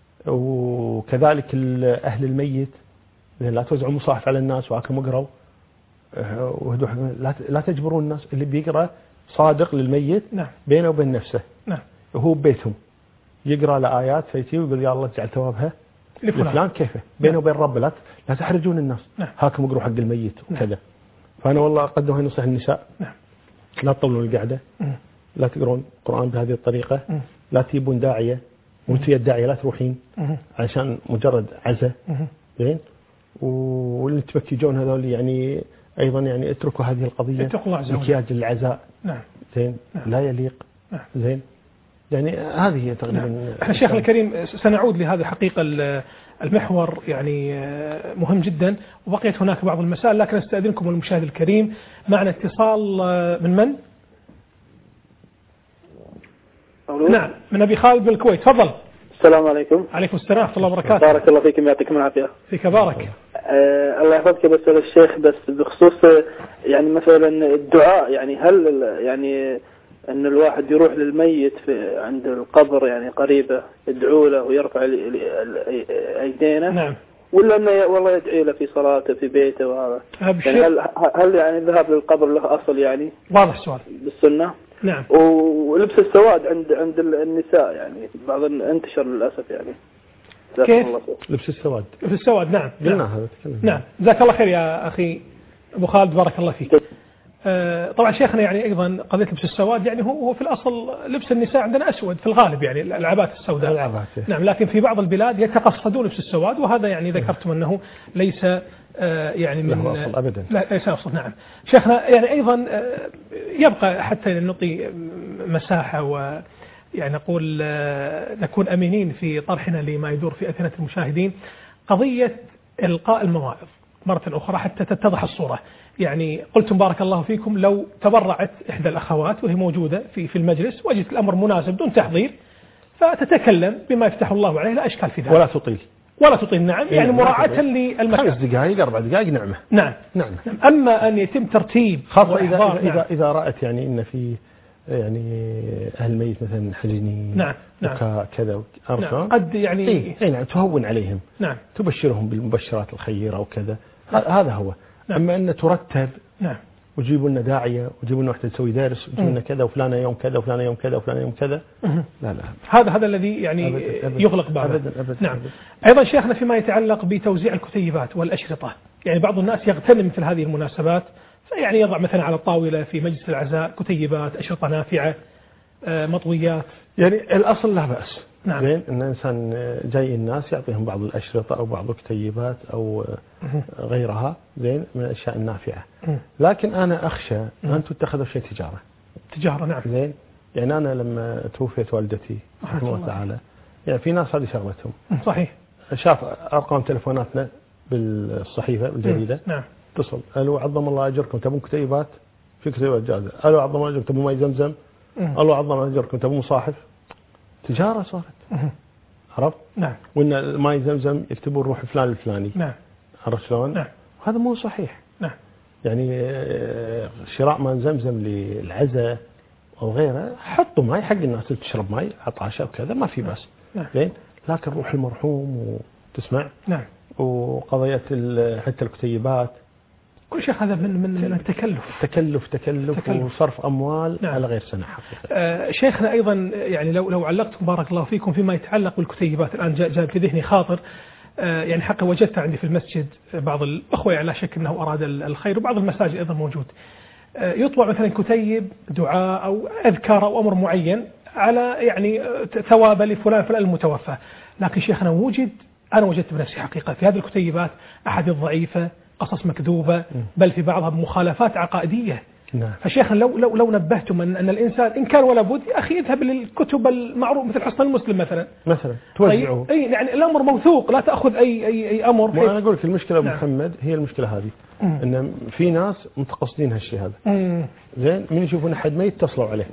وكذلك أهل الميت لا توزعوا مصاحف على الناس وهاكم اقرأوا وهدوا. لا لا تجبرون الناس. اللي بيقرأ صادق للميت بينه وبين نفسه وهو ببيتهم يقرأ لآيات فيتي ويقول يا الله اجعل ثوابها لفلان كيفه بينه وبين رب. لا لا تحرجون الناس. هاكم اقرأوا حق الميت وكذا. فأنا والله أقدم هاي نصيحة النساء. لا تطولون القعدة. لا تقرون القرآن بهذه الطريقة. لا تجيبون داعية وانتي الداعية لا تروحين عشان مجرد عزة. زين. واللي تبكيجون هذول يعني أيضا يعني اتركوا هذه القضية مكياج العزاء. زين. لا يليق. زين. يعني هذه هي تقريبا. احنا شيخنا الكريم سنعود لهذا الحقيقة المحور يعني مهم جدا وبقيت هناك بعض المسائل، لكن استأذنكم المشاهد الكريم معنا اتصال من من؟ أولو. نعم من أبي خالد بالكويت. تفضل. السلام عليكم. عليكم السلام ورحمة الله وبركاته. بارك الله فيكم يعطيكم العافية. فيك بارك. آه الله يحفظك. بس الشيخ بس بخصوص يعني مثلا الدعاء، يعني هل يعني أن الواحد يروح للميت في عند القبر يعني قريبة يدعو له ويرفع أيدينا. نعم. ولا أنه والله يدعي له في صلاته في بيته وهذا. يعني هل هل يعني الذهاب للقبر له أصل يعني؟ واضح السؤال. بالسنة. نعم. ولبس السواد عند عند النساء يعني بعض انتشر للأسف يعني. كيف؟ لبس السواد. في السواد نعم. قلنا هذا تكلم. نعم جزاك الله خير يا أخي أبو خالد بارك الله فيك. آه طبعا شيخنا يعني أيضا قضية لبس السواد يعني هو هو في الأصل لبس النساء عندنا أسود في الغالب يعني العبات السوداء. العبات. نعم لكن في بعض البلاد يتقصدون لبس السواد وهذا يعني ذكرتم أنه ليس آه يعني من له أصل أبدا. لا ليس أصل. نعم شيخنا يعني أيضا آه يبقى حتى نعطي مساحة و يعني نقول نكون أمينين في طرحنا لما يدور في أذهان المشاهدين قضية إلقاء المواعظ مرة أخرى حتى تتضح الصورة. يعني قلتم بارك الله فيكم لو تبرعت إحدى الأخوات وهي موجودة في في المجلس وجدت الأمر مناسب دون تحضير فتتكلم بما يفتح الله عليه لا أشكال في ذلك. ولا تطيل. ولا تطيل نعم يعني مراعاة للمكان. خمس دقائق أربع دقائق نعمة. نعم. نعم. أما أن يتم ترتيب خاصة إذا نعم. إذا إذا رأت يعني إن في يعني أهل الميت مثلا حزينين نعم نعم كذا نعم قد يعني إيه نعم تهون عليهم. نعم تبشرهم بالمبشرات الخيرة وكذا. هذا هو. نعم. أما أن ترتب. نعم. وجيبوا لنا داعية وجيبوا لنا واحدة تسوي درس وجيبوا لنا كذا وفلانة يوم كذا وفلانة يوم كذا وفلانة يوم كذا. لا لا هذا هذا الذي يعني أبداً أبداً يغلق بعضه. أبداً أبداً نعم. أبداً. أيضا شيخنا فيما يتعلق بتوزيع الكتيبات والأشرطة يعني بعض الناس يغتنم مثل هذه المناسبات فيعني يضع مثلا على الطاولة في مجلس العزاء كتيبات أشرطة نافعة مطويات. يعني الأصل لا بأس. نعم. زين إن إنسان جاي الناس يعطيهم بعض الأشرطة أو بعض الكتيبات أو غيرها زين من الأشياء النافعة. لكن أنا أخشى أن تتخذ شيء تجارة. تجارة نعم. زين يعني أنا لما توفيت والدتي رحمه الله تعالى يعني في ناس هذه شغلتهم. صحيح. شاف أرقام تلفوناتنا بالصحيفة بالجريدة. نعم. اتصل قالوا عظم الله أجركم تبون كتيبات في كتيبات جاهزة. قالوا عظم الله أجركم تبون ماء زمزم. قالوا عظم الله أجركم تبون مصاحف. تجارة صارت. عرفت؟ نعم. وإن ماء زمزم يكتبون روح فلان الفلاني. نعم. عرفت شلون؟ نعم. هذا مو صحيح. نعم. يعني شراء ماء زمزم للعزاء أو غيره حطوا ماء حق الناس تشرب ماء عطاشة وكذا ما في بس. نعم. لين لكن روح المرحوم وتسمع. نعم. وقضية حتى الكتيبات. كل شيء هذا من من من التكلف. تكلف تكلف, تكلف. وصرف أموال نعم. على غير سنة حقيقة. آه شيخنا أيضا يعني لو لو علقتم بارك الله فيكم فيما يتعلق بالكتيبات الآن جاء, جاء في ذهني خاطر آه يعني حقا وجدت عندي في المسجد بعض الأخوة يعني لا شك أنه أراد الخير وبعض المساجد أيضا موجود آه يطبع مثلا كتيب دعاء أو أذكار أو أمر معين على يعني ثواب لفلان فلان المتوفى. لكن شيخنا وجد أنا وجدت بنفسي حقيقة في هذه الكتيبات أحاديث ضعيفة قصص مكذوبة بل في بعضها مخالفات عقائدية. نعم. فشيخنا لو لو لو نبهتم أن, أن الإنسان إن كان ولا بد يا أخي يذهب للكتب المعروف مثل حصن المسلم مثلا. مثلا توزعه. أي يعني الأمر موثوق لا تأخذ أي أي أي أمر. وأنا أقول لك المشكلة أبو نعم. محمد هي المشكلة هذه مم. إن في ناس متقصدين هالشيء هذا. مم. زين من يشوفون أحد ما يتصلوا عليه.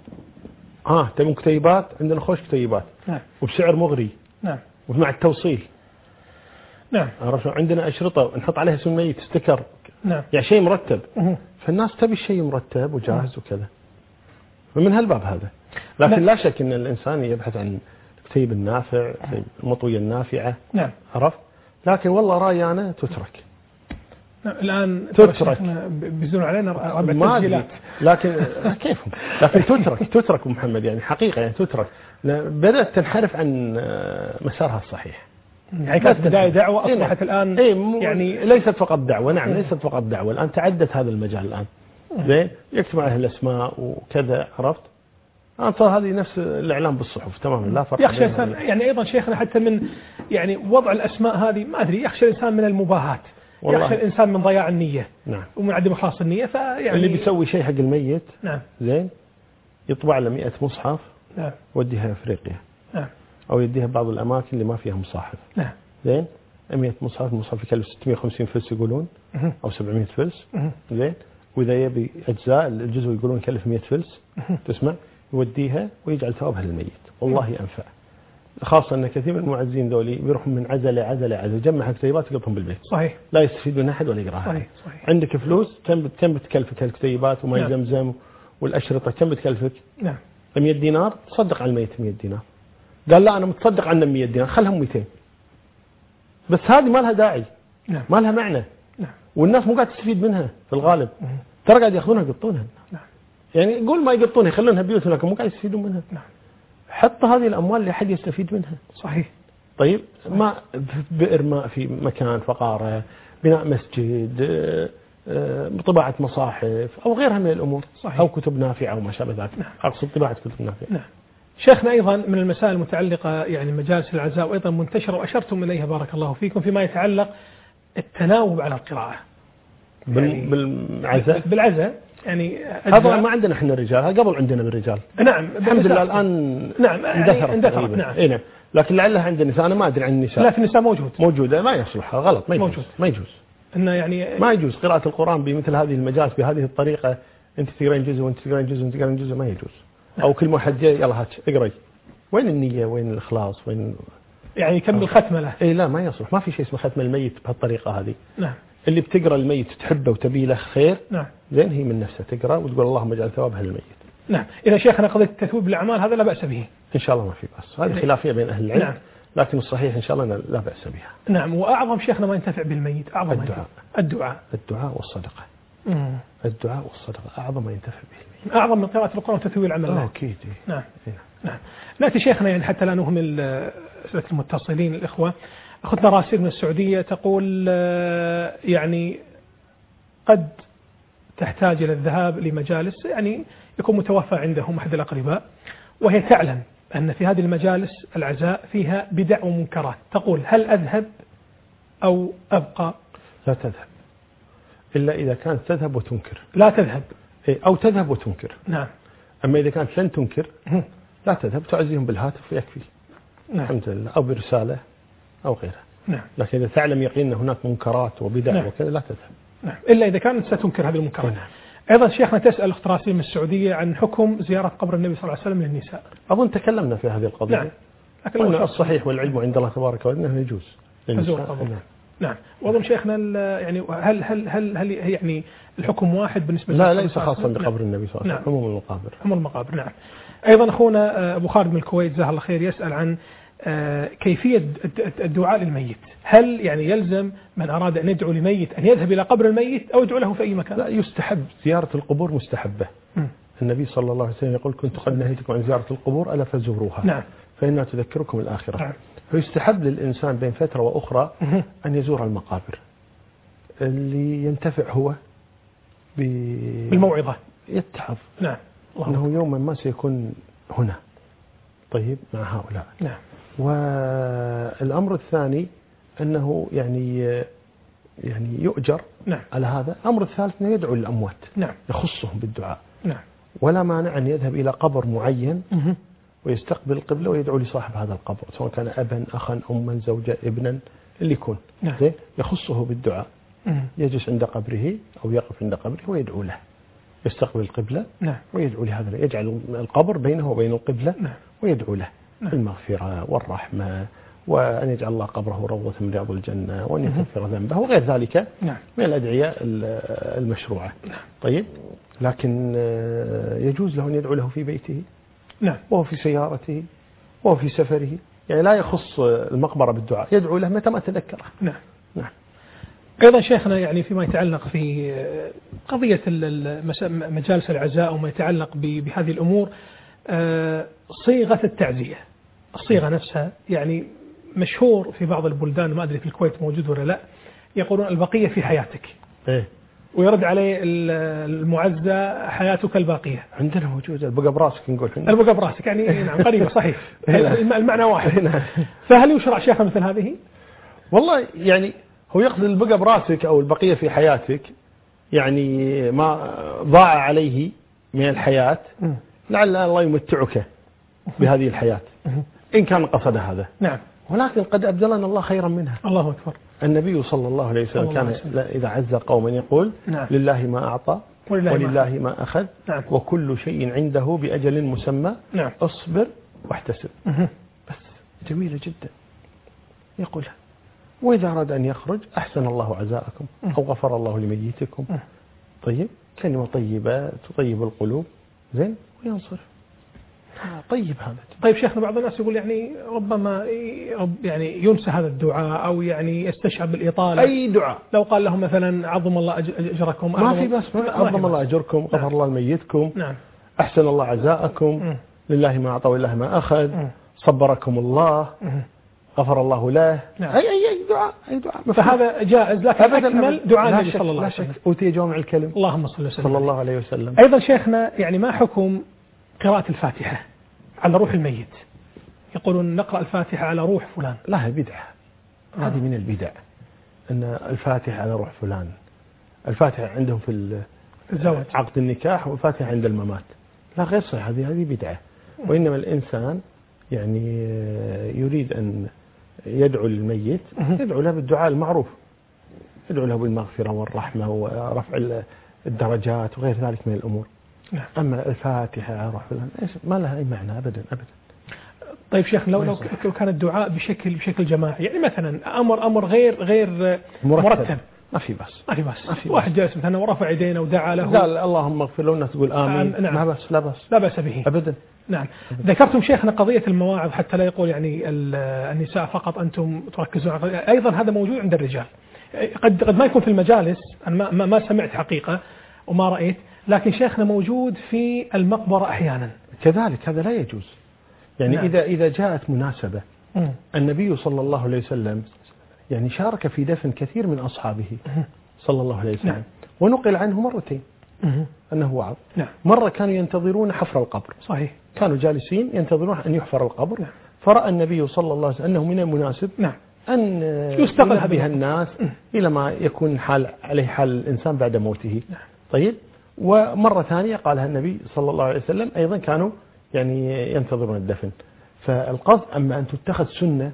آه تبون كتيبات عندنا خوش كتيبات. نعم. وبسعر مغري. نعم. ومع التوصيل. نعم. عرفنا عندنا أشرطة نحط عليها اسم ميت ستيكر. نعم. يعني شيء مرتب. مم. فالناس تبي الشيء مرتب وجاهز وكذا. فمن هالباب هذا. لكن لا, لا شك أن الإنسان يبحث عن الكتيب النافع، المطوية النافعة. نعم. عرفت؟ لكن والله رأيي أنا تترك. نعم. الآن تترك. بيزون علينا أربع تسجيلات. لكن كيفهم؟ لكن تترك تترك محمد يعني حقيقة يعني تترك. بدأت تنحرف عن مسارها الصحيح. يعني كانت بداية دعوة أصبحت إيه الآن إيه يعني ليست فقط دعوة. نعم إيه ليست فقط دعوة الآن تعدت هذا المجال الآن. زين يكتب عليها الأسماء وكذا عرفت. الآن صار هذه نفس الإعلام بالصحف تماما لا فرق. يخشى الإنسان يعني أيضا شيخنا حتى من يعني وضع الأسماء هذه ما أدري يخشى الإنسان من المباهات. يخشى الإنسان من ضياع النية. نعم. ومن عدم إخلاص النية فيعني اللي بيسوي شيء حق الميت. نعم. زين يطبع له مئة مصحف. نعم. وديها أفريقيا. نعم. أو يديها بعض الأماكن اللي ما فيها مصاحف. نعم. زين مئة مصحف المصحف يكلف ستمائة وخمسين فلس يقولون أو سبعمائة فلس. زين وإذا يبي أجزاء الجزء يقولون يكلف مئة فلس. تسمع يوديها ويجعل ثوابها للميت والله أنفع. خاصة أن كثير من المعزين ذولي بيروحوا من عزلة عزلة عزلة جمع كتيبات يقطهم بالبيت. صحيح. لا يستفيد من أحد ولا يقراها. صحيح. صحيح. عندك فلوس كم كم بتكلفك هالكتيبات وما يزمزم والأشرطة كم بتكلفك؟ نعم. مئة دينار تصدق على الميت مئة دينار. قال لا أنا متصدق عنه مئة دينار خلهم مئتين. بس هذه ما لها داعي. نعم. ما لها معنى. نعم. والناس مو قاعد تستفيد منها في الغالب. ترى قاعد ياخذونها يقطونها. نعم. يعني قول ما يقطونها يخلونها بيوت لكن مو قاعد يستفيدون منها. نعم. حط هذه الأموال اللي حد يستفيد منها. صحيح. طيب ما بئر ماء في مكان فقارة، بناء مسجد، طباعة مصاحف أو غيرها من الأمور. صحيح. أو كتب نافعة أو ما شابه ذلك. نعم. أقصد طباعة كتب نافعة. نعم. شيخنا أيضا من المسائل المتعلقة يعني مجالس العزاء وأيضا منتشرة وأشرتم إليها بارك الله فيكم فيما يتعلق التناوب على القراءة يعني بالعزاء بالعزاء يعني هذا ما عندنا احنا الرجال، هذا قبل عندنا بالرجال. نعم الحمد لله الآن نعم اندثرت. اندثرت. نعم. إيه نعم. لكن لعلها عند النساء، أنا ما أدري عن النساء. لا في النساء موجود موجودة، ما يصلح، غلط، ما يجوز. موجود. ما يجوز إنه يعني ما يجوز قراءة القرآن بمثل هذه المجالس بهذه الطريقة. أنت تقرأين جزء وأنت تقرأين جزء وأنت تقرأين جزء، ما يجوز. أو كل واحد جاي يلا هات اقرأي. وين النية؟ وين الإخلاص؟ وين يعني كم الختمة له؟ إيه لا ما يصلح، ما في شيء اسمه ختم الميت بهالطريقة هذه. نعم. اللي بتقرأ الميت تحبه وتبي له خير. نعم. زين هي من نفسها تقرأ وتقول اللهم اجعل ثوابها للميت. نعم. إذا شيخنا قضية التثويب بالأعمال هذا لا بأس به. إن شاء الله ما في بأس، هذه خلافية بين أهل العلم. نعم. لكن الصحيح إن شاء الله لا بأس بها. نعم. وأعظم شيخنا ما ينتفع بالميت أعظم الدعاء. الدعاء الدعاء والصدقة. مم. الدعاء والصدقة أعظم ما ينتفع به الميت. أعظم من قراءة القرآن وتثويب العمل. آه أكيد. نعم. إيه. نعم. نأتي شيخنا يعني حتى لا نهمل أسئلة المتصلين الإخوة. أخذنا راسل من السعودية تقول يعني قد تحتاج إلى الذهاب لمجالس يعني يكون متوفى عندهم أحد الأقرباء، وهي تعلم أن في هذه المجالس العزاء فيها بدع ومنكرات، تقول هل أذهب أو أبقى؟ لا تذهب إلا إذا كانت تذهب وتنكر. لا تذهب أو تذهب وتنكر. نعم. أما إذا كانت لن تنكر لا تذهب، تعزيهم بالهاتف ويكفي. نعم. الحمد لله. أو برسالة أو غيرها. نعم. لكن إذا تعلم يقين أن هناك منكرات وبدع نعم. وكذا لا تذهب. نعم. إلا إذا كانت ستنكر هذه المنكرات. نعم. أيضا شيخنا تسأل أخت راسل من السعودية عن حكم زيارة قبر النبي صلى الله عليه وسلم للنساء. أظن تكلمنا في هذه القضية. نعم. لكن الصحيح والعلم عند الله تبارك وتعالى أنه يجوز تزور قبر. نعم. نعم. وأظن شيخنا يعني هل هل هل هل يعني الحكم واحد بالنسبة لا ليس خاصا بقبر النبي صلى الله عليه وسلم. نعم. عموم المقابر. عموم المقابر. نعم. أيضا أخونا أبو خالد من الكويت جزاه الله خير يسأل عن كيفية الدعاء للميت، هل يعني يلزم من أراد أن يدعو لميت أن يذهب إلى قبر الميت أو يدعو له في أي مكان؟ لا يستحب زيارة القبور مستحبة. م. النبي صلى الله عليه وسلم يقول كنت قد نهيتكم عن زيارة القبور ألا فزوروها. نعم. فإنها تذكركم الآخرة. نعم. فيستحب للإنسان بين فترة وأخرى م. أن يزور المقابر اللي ينتفع هو بالموعظة يتحف. نعم. أنه يوما ما سيكون هنا طيب مع هؤلاء. نعم. والأمر الثاني أنه يعني يعني يؤجر نعم. على هذا. الأمر الثالث أنه يدعو للأموات. نعم. يخصهم بالدعاء. نعم. ولا مانع أن يذهب إلى قبر معين م- ويستقبل القبلة ويدعو لصاحب هذا القبر سواء كان أبا أخا أما زوجة ابنا اللي يكون. نعم. يخصه بالدعاء. م- يجلس عند قبره أو يقف عند قبره ويدعو له، يستقبل القبلة. نعم. ويدعو لهذا، يجعل القبر بينه وبين القبلة. نعم. ويدعو له بالمغفرة والرحمة وأن يجعل الله قبره روضة من رياض الجنة وأن يكفر ذنبه وغير ذلك. نعم. من الأدعية المشروعة. نعم. طيب لكن يجوز له أن يدعو له في بيته. نعم. وهو في سيارته وهو في سفره، يعني لا يخص المقبرة بالدعاء، يدعو له متى ما تذكره. نعم. نعم. أيضا شيخنا يعني فيما يتعلق في قضية مجالس العزاء وما يتعلق بهذه الأمور، صيغة التعزية، الصيغة نفسها يعني مشهور في بعض البلدان، ما أدري في الكويت موجود ولا لا، يقولون البقية في حياتك. إيه. ويرد عليه المعزى حياتك الباقية. عندنا موجود البقى براسك نقول. البقى براسك يعني نعم قريبة صحيح. المعنى واحد. فهل يشرع شيخنا مثل هذه؟ والله يعني هو يقصد البقى براسك أو البقية في حياتك، يعني ما ضاع عليه من الحياة لعل الله يمتعك بهذه الحياة إن كان قصد هذا. نعم. ولكن قد أبدلنا الله خيرا منها. الله أكبر. النبي صلى الله عليه وسلم كان إذا عز قوما يقول نعم. لله ما أعطى ولله, ولله ما, ما أخذ. نعم. وكل شيء عنده بأجل مسمى. نعم. اصبر واحتسب. مه. بس جميلة جدا يقولها. وإذا أراد أن يخرج أحسن الله عزاءكم أو غفر الله لميتكم. مه. طيب كلمة طيبة تطيب القلوب زين وينصرف. طيب هذا. طيب شيخنا بعض الناس يقول يعني ربما يعني ينسى هذا الدعاء أو يعني يستشعر بالإطالة. أي دعاء. لو قال لهم مثلا عظم الله أجركم. ما في بس عظم الله أجركم غفر نعم. الله لميتكم. نعم. أحسن الله عزاءكم. م. لله ما أعطى ولله ما أخذ. م. صبركم الله. م. غفر الله له. نعم. أي أي أي دعاء أي دعاء. فهذا جائز، لكن أكمل دعاء النبي صلى الله عليه وسلم. أوتي جوامع الكلم. اللهم صل وسلم صلى الله عليه وسلم. أيضا شيخنا يعني ما حكم قراءة الفاتحة على روح الميت؟ يقولون نقرأ الفاتحة على روح فلان. لا، بدعة. آه. هذه من البدع أن الفاتحة على روح فلان. الفاتحة عندهم في الزواج عقد النكاح، والفاتحة عند الممات. لا، غير صحيح، هذه هذه بدعة. وإنما الإنسان يعني يريد أن يدعو للميت، يدعو له بالدعاء المعروف، يدعو له بالمغفرة والرحمة ورفع الدرجات وغير ذلك من الأمور. نعم. أما الفاتحة على روح فلان ما لها أي معنى أبدا أبدا. طيب شيخ، لو لو لو كان الدعاء بشكل بشكل جماعي، يعني مثلا أمر أمر غير غير مرتب, مرتب. ما في بس ما في بس واحد جالس مثلا ورفع يدينا ودعا له، قال اللهم اغفر له، الناس تقول آمين. نعم. ما بس لا بس لا بأس به أبدا. نعم. أبداً. ذكرتم شيخنا قضية المواعظ حتى لا يقول يعني النساء فقط أنتم تركزون على، أيضا هذا موجود عند الرجال. قد قد ما يكون في المجالس، أنا ما ما سمعت حقيقة وما رأيت، لكن شيخنا موجود في المقبرة أحيانا كذلك. هذا لا يجوز. يعني نعم. إذا إذا جاءت مناسبة، م. النبي صلى الله عليه وسلم يعني شارك في دفن كثير من أصحابه صلى الله عليه وسلم. نعم. ونقل عنه مرتين م. أنه وعظ. نعم. مرة كانوا ينتظرون حفر القبر. صحيح. كانوا جالسين ينتظرون أن يحفر القبر. نعم. فرأى النبي صلى الله عليه وسلم أنه من المناسب نعم. أن يستقبل بها الناس إلى ما يكون حال عليه حال الإنسان بعد موته. نعم. طيب. ومرة ثانية قالها النبي صلى الله عليه وسلم أيضا كانوا يعني ينتظرون الدفن. فالقصد أما أن تتخذ سنة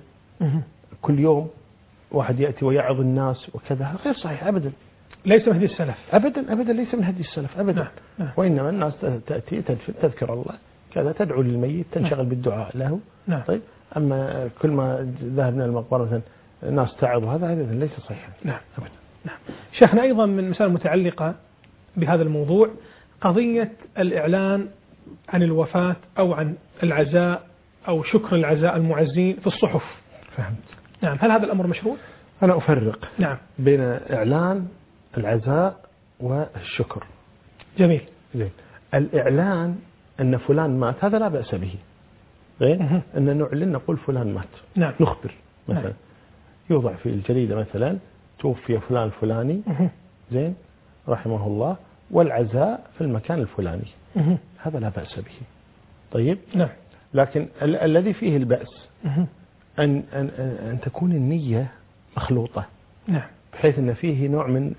كل يوم واحد يأتي ويعظ الناس وكذا، غير صحيح أبدا. ليس من هدي السلف أبدا أبدا، ليس من هدي السلف أبدا. نعم. نعم. وإنما الناس تأتي تذكر الله كذا، تدعو للميت، تنشغل نعم. بالدعاء له. نعم. طيب. أما كل ما ذهبنا المقبرة مثلا الناس تعظ، هذا أبدا ليس صحيحا. نعم. أبدا. نعم. شيخنا أيضا من مسائل متعلقة بهذا الموضوع قضية الإعلان عن الوفاة أو عن العزاء أو شكر العزاء المعزين في الصحف. فهمت. نعم. هل هذا الأمر مشروع؟ أنا أفرق نعم. بين إعلان العزاء والشكر. جميل. زين. الإعلان أن فلان مات هذا لا بأس به. زين. أن نعلن نقول فلان مات. نعم. نخبر مثلا. نعم. يوضع في الجريدة مثلا توفي فلان الفلاني زين رحمه الله، والعزاء في المكان الفلاني. هذا لا بأس به. طيب. نعم. لكن ال الذي فيه البأس أن, أن, أن تكون النية مخلوطة. نعم. بحيث أن فيه نوع من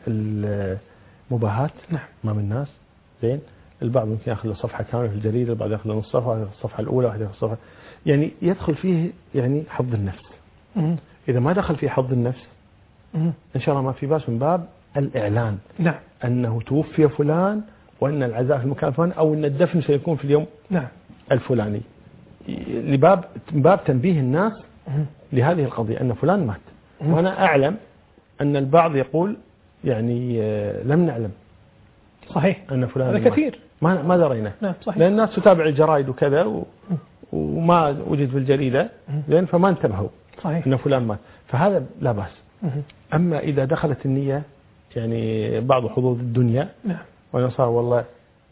المباهاة نعم. أمام الناس. زين. البعض ممكن يأخذ صفحة كاملة في الجريدة، البعض يأخذ نص صفحة، الصفحة الأولى واحدة في الصفحة، يعني يدخل فيه يعني حظ النفس. مه. إذا ما دخل فيه حظ النفس مه. إن شاء الله ما في باس من باب الإعلان. نعم. أنه توفي فلان وأن العزاء في المكان الفلاني أو أن الدفن سيكون في اليوم نعم. الفلاني، لباب باب تنبيه الناس مه. لهذه القضية أن فلان مات. مه. وأنا أعلم أن البعض يقول يعني لم نعلم. صحيح. أن فلان هذا مات. كثير. ما ما درينا. نعم. صحيح. لأن الناس تتابع الجرائد وكذا و... وما وجد في الجريدة لأن فما انتبهوا. صحيح. أن فلان مات، فهذا لا بأس. مه. أما إذا دخلت النية يعني بعض حظوظ الدنيا. نعم. وأنا صار والله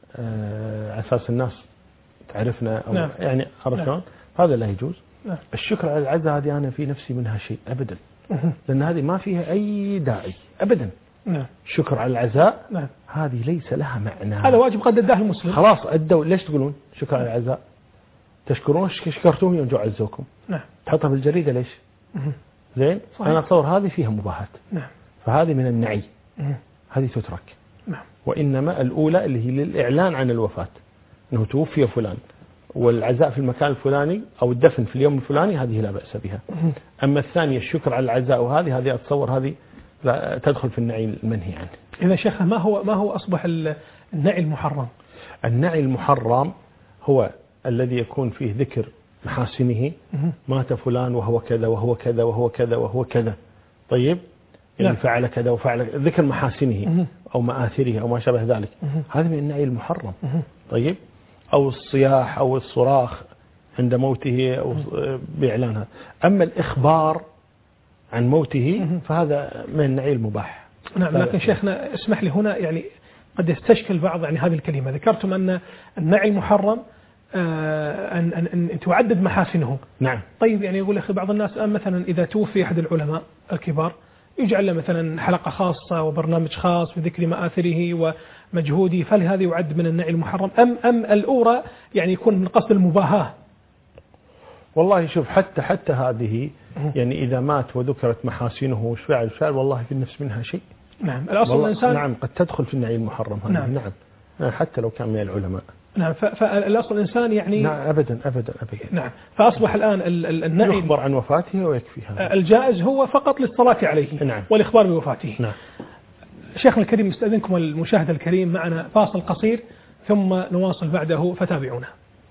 على أساس الناس تعرفنا أو نعم. يعني عرفت نعم. هذا لا يجوز. نعم. الشكر على العزاء هذه أنا في نفسي منها شيء أبدا. مه. لأن هذه ما فيها أي داعي أبدا. نعم. شكر على العزاء نعم. هذه ليس لها معنى. هذا واجب قد أداه المسلم. خلاص أدوا. ليش تقولون شكر على العزاء؟ تشكرون شكرتم يوم جو عزوكم. نعم. تحطها في الجريدة ليش؟ مه. زين. صحيح. أنا أتصور هذه فيها مباهات. نعم. فهذه من النعي. مه. هذه تترك. نعم. وإنما الأولى اللي هي للإعلان عن الوفاة أنه توفي فلان والعزاء في المكان الفلاني أو الدفن في اليوم الفلاني، هذه لا بأس بها. مه. أما الثانية الشكر على العزاء وهذه هذه أتصور هذه لا تدخل في النعي المنهي عنه. إذا شيخ ما هو ما هو أصبح النعي المحرم؟ النعي المحرم هو الذي يكون فيه ذكر محاسنه. مه. مات فلان وهو كذا وهو كذا وهو كذا وهو كذا. طيب. يعني نعم. فعل كذا وفعل ذكر محاسنه مه. أو مآثره أو ما شابه ذلك. مه. هذا من النعي المحرم. مه. طيب. أو الصياح أو الصراخ عند موته أو بإعلانها. أما الإخبار عن موته مه. فهذا من النعي المباح. نعم. لكن شيخنا اسمح لي هنا يعني قد يستشكل بعض يعني هذه الكلمة. ذكرتم أن النعي المحرم أن, أن, أن تعدد محاسنه. نعم. طيب يعني يقول أخي بعض الناس مثلا إذا توفي أحد العلماء الكبار يجعل له مثلا حلقة خاصة وبرنامج خاص بذكر مآثره ومجهوده، فهل هذا يعد من النعي المحرم أم أم الأورى يعني يكون من قصد المباهاة؟ والله شوف حتى حتى هذه يعني إذا مات وذكرت محاسنه وش فعل فعل والله في النفس منها شيء. نعم. الأصل الإنسان نعم قد تدخل في النعي المحرم هذه. نعم. نعم حتى لو كان من العلماء. نعم. فالأصل الإنسان يعني نعم أبدا أبدا أبدا. نعم. فأصبح الآن النعي يخبر عن وفاته ويكفي هذا. الجائز هو فقط للصلاة عليه. نعم. والإخبار بوفاته. نعم. شيخنا الكريم استأذنكم المشاهد الكريم معنا فاصل قصير ثم نواصل بعده فتابعونا.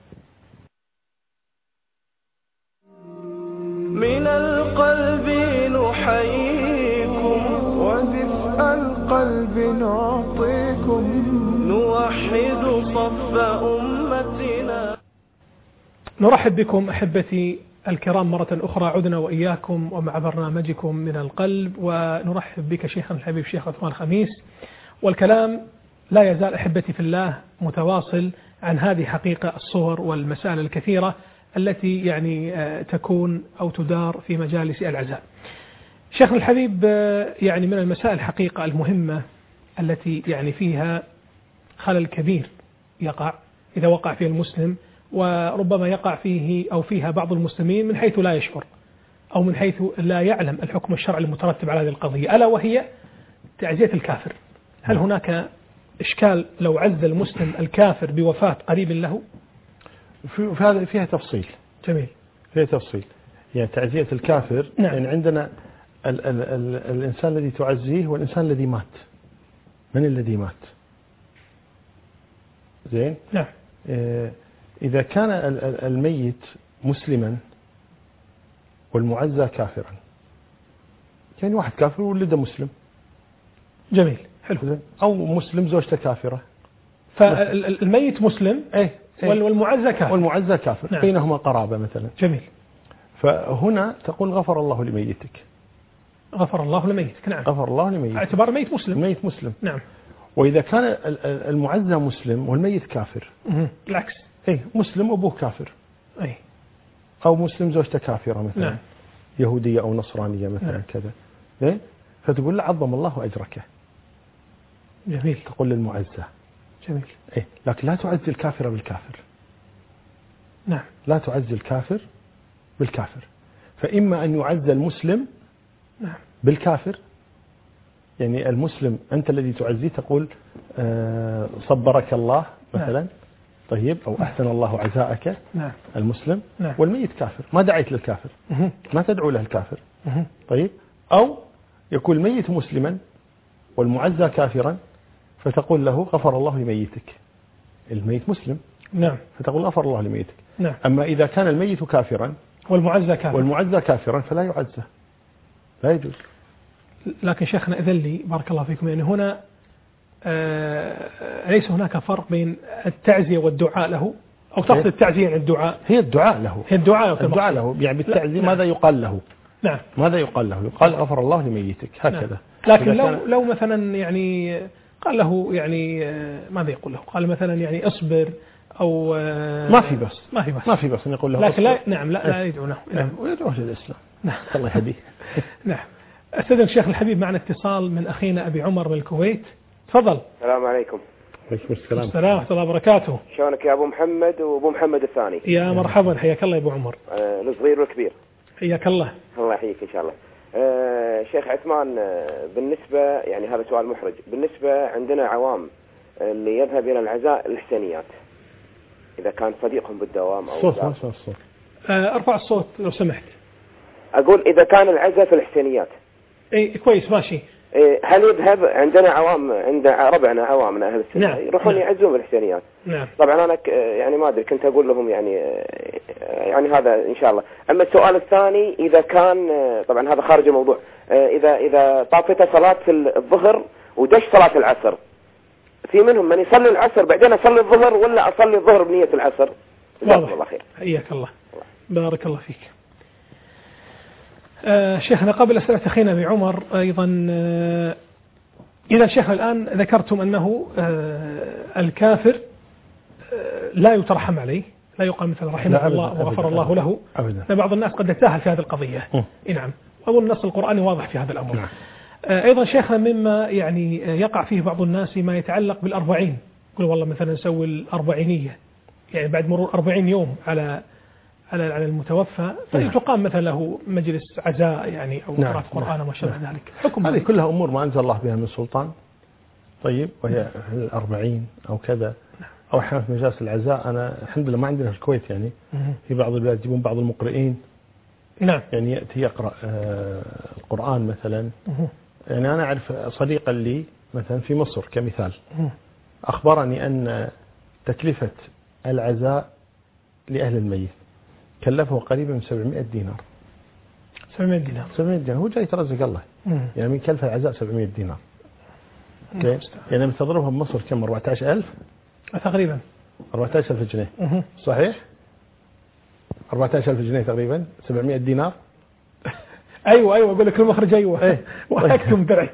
من القلب نحييكم ودفء القلب نعطيكم نوحد صف أمتنا. نرحب بكم أحبتي الكرام مرة أخرى، عدنا وإياكم ومع برنامجكم من القلب، ونرحب بك شيخنا الحبيب شيخ عثمان خميس، والكلام لا يزال أحبتي في الله متواصل عن هذه حقيقة الصور والمسائل الكثيرة التي يعني تكون أو تدار في مجالس العزاء. شيخنا الحبيب يعني من المسائل الحقيقة المهمة التي يعني فيها خلل كبير يقع إذا وقع فيه المسلم، وربما يقع فيه أو فيها بعض المسلمين من حيث لا يشعر أو من حيث لا يعلم الحكم الشرعي المترتب على هذه القضية، ألا وهي تعزية الكافر. هل هناك إشكال لو عز المسلم الكافر بوفاة قريب له؟ في هذا فيها تفصيل. جميل. فيها تفصيل. يعني تعزية الكافر نعم. يعني عندنا ال ال ال الإنسان الذي تعزيه والإنسان الذي مات. من الذي مات؟ زين. نعم. آه إذا كان الميت مسلما والمعزى كافرا، يعني واحد كافر وولده مسلم. جميل. حلو. أو مسلم زوجته كافرة. فالميت مسلم إيه والمعزى كافر. والمعزى كافر. نعم. بينهما قرابة مثلا. جميل. فهنا تقول غفر الله لميتك. غفر الله لميتك. نعم. غفر الله لميتك. اعتبار ميت مسلم. ميت مسلم. نعم. وإذا كان المعزى مسلم والميت كافر. العكس. إيه مسلم أبوه كافر. أي. أو مسلم زوجته كافرة مثلا. نعم. يهودية أو نصرانية مثلا. نعم. كذا. إيه؟ فتقول له عظم الله أجرك. جميل. تقول للمعزى. جميل. إيه لكن لا تعزي الكافر بالكافر. نعم. لا تعزي الكافر بالكافر. فإما أن يعزى المسلم نعم. بالكافر، يعني المسلم أنت الذي تعزيه تقول آه صبرك الله مثلا. نعم. طيب أو أحسن الله عزاءك. نعم. المسلم. نعم. والميت كافر ما دعيت للكافر. مه. ما تدعو له الكافر. مه. طيب أو يكون الميت مسلما والمعزى كافرا فتقول له غفر الله لميتك. الميت مسلم. نعم. فتقول غفر الله لميتك. نعم. أما إذا كان الميت كافرا والمعزى كافر والمعزى كافرا فلا يعزى، لا يجوز. لكن شيخنا إذن لي بارك الله فيكم، يعني هنا آه ليس هناك فرق بين التعزية والدعاء له، أو تقصد التعزية عن الدعاء؟ هي الدعاء له. هي الدعاء له. الدعاء له يعني بالتعزية. نعم. ماذا يقال له؟ نعم. ماذا يقال له؟ يقال غفر الله لميتك هكذا. نعم. لكن لو لو مثلا يعني قال له يعني ماذا يقول له؟ قال مثلا يعني اصبر أو ما في بس ما في بس ما في بس أن يقول له لكن لا. نعم. لا لا يدعو له. نعم. ويدعوه للإسلام. نعم. الله يهديه. نعم. أستاذ الشيخ الحبيب معنا اتصال من أخينا أبي عمر من الكويت. تفضل. السلام عليكم. عليكم السلام. السلام ورحمة الله وبركاته. شلونك يا أبو محمد وأبو محمد الثاني؟ يا مرحبا، حياك الله يا أبو عمر. آه الصغير والكبير. حياك الله. الله يحييك إن شاء الله. آه شيخ عثمان، آه بالنسبة يعني هذا سؤال محرج، بالنسبة عندنا عوام اللي يذهب إلى العزاء الحسينيات إذا كان صديقهم بالدوام أو صوت ما شاء الصوت. آه ارفع الصوت لو سمحت. أقول إذا كان العزاء في الحسينيات. إيه كويس ماشي. إيه هل يذهب عندنا عوام عند ربعنا عوام من أهل السنة. نعم. يروحون نعم. يعزون بالحسينيات. نعم. طبعا أنا يعني ما أدري كنت أقول لهم يعني يعني هذا إن شاء الله. أما السؤال الثاني إذا كان طبعا هذا خارج الموضوع، إذا إذا طافت صلاة في الظهر ودش صلاة العصر، في منهم من يصلي العصر بعدين أصلي الظهر ولا أصلي الظهر بنية العصر؟ واضح. الله خير. حياك الله. بارك الله فيك. آه شيخنا قبل أسئلة أخينا بعمر أيضا، آه إذا شيخنا الآن ذكرتم أنه آه الكافر آه لا يترحم عليه لا يقال مثل رحمه الله وغفر الله له. أبدا. بعض الناس قد يتساهل في هذه القضية. نعم. أظن النص القرآني واضح في هذا الأمر. نعم. أيضا شيخنا مما يعني يقع فيه بعض الناس ما يتعلق بالأربعين، يقول والله مثلا نسوي الأربعينية، يعني بعد مرور أربعين يوم على على على المتوفى فتقام مثلا له مجلس عزاء يعني أو قراءة قرآن وما شابه ذلك. حكم هذه كلها أمور ما أنزل الله بها من سلطان. طيب وهي الأربعين أو كذا أو أحيانا في مجالس العزاء. أنا الحمد لله ما عندنا في الكويت يعني في بعض البلاد يجيبون بعض المقرئين. نعم. يعني يأتي يقرأ آه القرآن مثلا. يعني أنا أعرف صديقا لي مثلا في مصر كمثال أخبرني أن تكلفة العزاء لأهل الميت كلفه قريبا من سبعمائة دينار. سبعمائة دينار. سبعمائة دينار هو جاي يترزق الله. مم. يعني من كلفة العزاء سبعمائة دينار. اوكي. يعني بتضربها بمصر كم؟ أربعة عشر ألف تقريبا. أربعة عشر ألف جنيه. مم. صحيح؟ أربعة عشر ألف جنيه تقريبا سبعمائة دينار. ايوه ايوه اقول لك المخرج ايوه. ايه وحكتم درعين.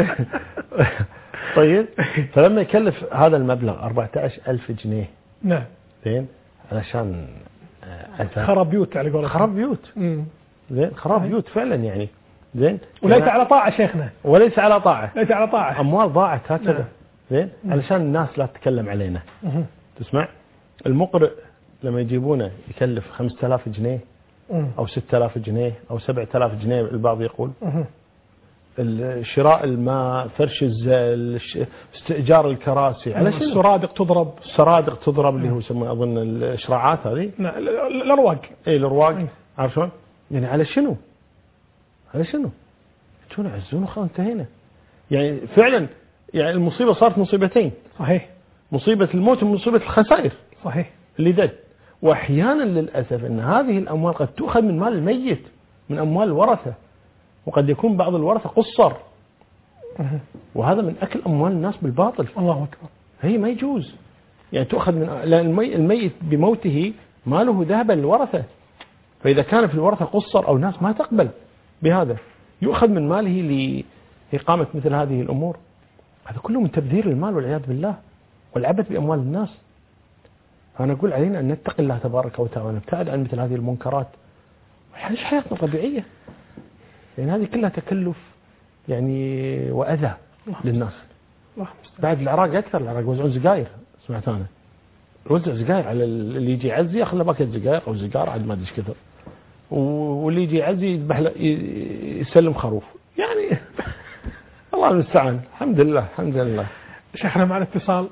طيب فلما يكلف هذا المبلغ أربعة عشر ألف جنيه. نعم. زين علشان خراب بيوت على قولتهم. خراب بيوت. زين خراب بيوت فعلا يعني. زين وليس على طاعة شيخنا. وليس على طاعة. ليس على طاعة. أموال ضاعت هكذا. زين علشان الناس لا تتكلم علينا. مم. تسمع المقرئ لما يجيبونه يكلف خمسة آلاف جنيه مم. أو ستة آلاف جنيه أو سبعة آلاف جنيه البعض يقول. مم. شراء الماء فرش الزل استئجار الكراسي على شنو؟ السرادق تضرب. السرادق تضرب اللي هو يسمى أظن الإشراعات هذه. الأرواق. إيه الأرواق. عارف شلون؟ يعني على شنو؟ على شنو؟ شنو عزون وخلاص انتهينا. يعني فعلا يعني المصيبة صارت مصيبتين. صحيح. مصيبة الموت ومصيبة الخسائر. صحيح. اللي دد. وأحيانا للأسف أن هذه الأموال قد تؤخذ من مال الميت من أموال الورثة. وقد يكون بعض الورثة قصر. وهذا من أكل أموال الناس بالباطل. الله أكبر. هي ما يجوز. يعني تؤخذ من لأن الميت بموته ماله ذهب للورثة. فإذا كان في الورثة قصر أو ناس ما تقبل بهذا يؤخذ من ماله لإقامة مثل هذه الأمور. هذا كله من تبذير المال والعياذ بالله والعبث بأموال الناس. فأنا أقول علينا أن نتقي الله تبارك وتعالى ونبتعد عن مثل هذه المنكرات ونعيش حياتنا طبيعية. يعني هذه كلها تكلف يعني وأذى للناس. بعد العراق أكثر. العراق يوزعون سجاير. سمعت أنا يوزع سجاير على اللي يجي يعزي يأخذ له باكت سجاير أو سيجار عاد ما أدري إيش كثر. واللي يجي يعزي يذبح له يسلم خروف. يعني الله المستعان. الحمد لله الحمد لله. شيخنا معنا اتصال.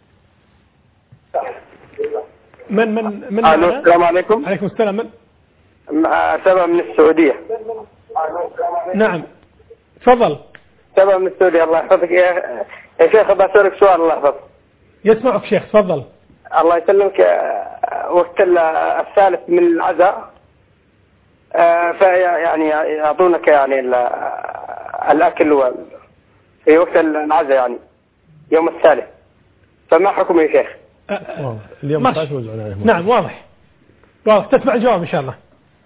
من من من السلام عليكم. عليكم السلام. من سبا من السعودية. نعم تفضل. سبا من السعودية. الله يحفظك يا يا شيخ. بسألك سؤال الله يحفظك. يسمعك شيخ تفضل. الله يسلمك. وقت الثالث من العزاء فيعني يعطونك يعني الأكل في وقت العزاء يعني يوم الثالث فما حكم يا شيخ؟ اليوم الثالث وزعنا عليهم. نعم واضح واضح. تسمع الجواب إن شاء الله.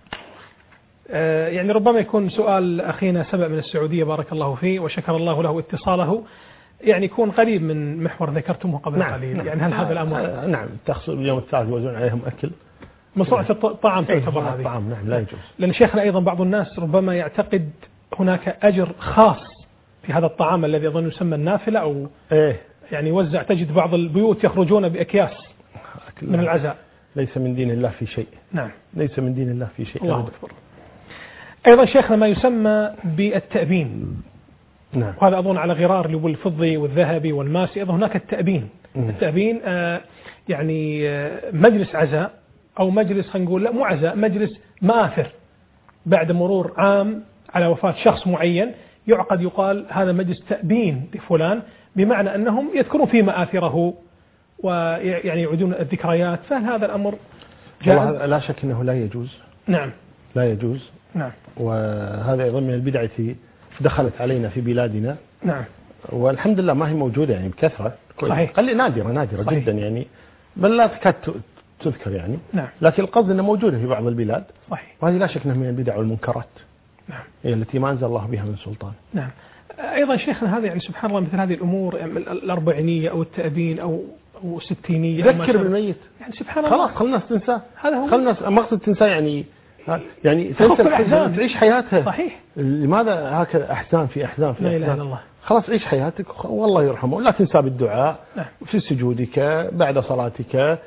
يعني ربما يكون سؤال أخينا سبأ من السعودية بارك الله فيه وشكر الله له اتصاله يعني يكون قريب من محور ذكرتمه قبل نعم قليل. نعم. يعني هل هذا الأمر آه نعم تخص اليوم الثالث يوزعون عليهم أكل مصنوعة الطعام تعتبر هذه. الطعام نعم لا يجوز. لأن شيخنا أيضا بعض الناس ربما يعتقد هناك أجر خاص في هذا الطعام الذي أظن يسمى النافلة أو إيه يعني يوزع. تجد بعض البيوت يخرجون بأكياس من العزاء. ليس من دين الله في شيء. نعم ليس من دين الله في شيء. الله أكبر. أيضا شيخنا ما يسمى بالتأبين. نعم. وهذا أظن على غرار اللي هو الفضي والذهبي والماسي. أيضا هناك التأبين. مم. التأبين آه يعني آه مجلس عزاء أو مجلس خلينا نقول لا مو عزاء مجلس مآثر بعد مرور عام على وفاة شخص معين يعقد يقال هذا مجلس تأبين لفلان بمعنى أنهم يذكرون فيه مآثره ويعني يعودون الذكريات. فهل هذا الأمر جائز؟ لا شك أنه لا يجوز. نعم لا يجوز. نعم. وهذا أيضا من البدع التي دخلت علينا في بلادنا. نعم. والحمد لله ما هي موجودة يعني بكثرة. صحيح. قل نادرة نادرة صحيح. جدا يعني بل لا تكاد تذكر يعني. نعم. لكن القصد أنها موجودة في بعض البلاد. صحيح. وهذه لا شك أنها من البدع والمنكرات. نعم. هي التي ما أنزل الله بها من سلطان. نعم. أيضا شيخنا هذا يعني سبحان الله مثل هذه الأمور الأربعينية أو التأبين أو وستينية ذكر بالميت يعني سبحان الله. خلاص خل الناس تنساه، هذا هو. خل الناس ما أقصد تنساه يعني يعني تنسى الأحزان تعيش حياتها. صحيح. لماذا هكذا أحزان في أحزان في لا أحزان؟ إله إلا الله. خلاص عيش حياتك والله يرحمه. لا تنسى بالدعاء نعم. في سجودك بعد صلاتك،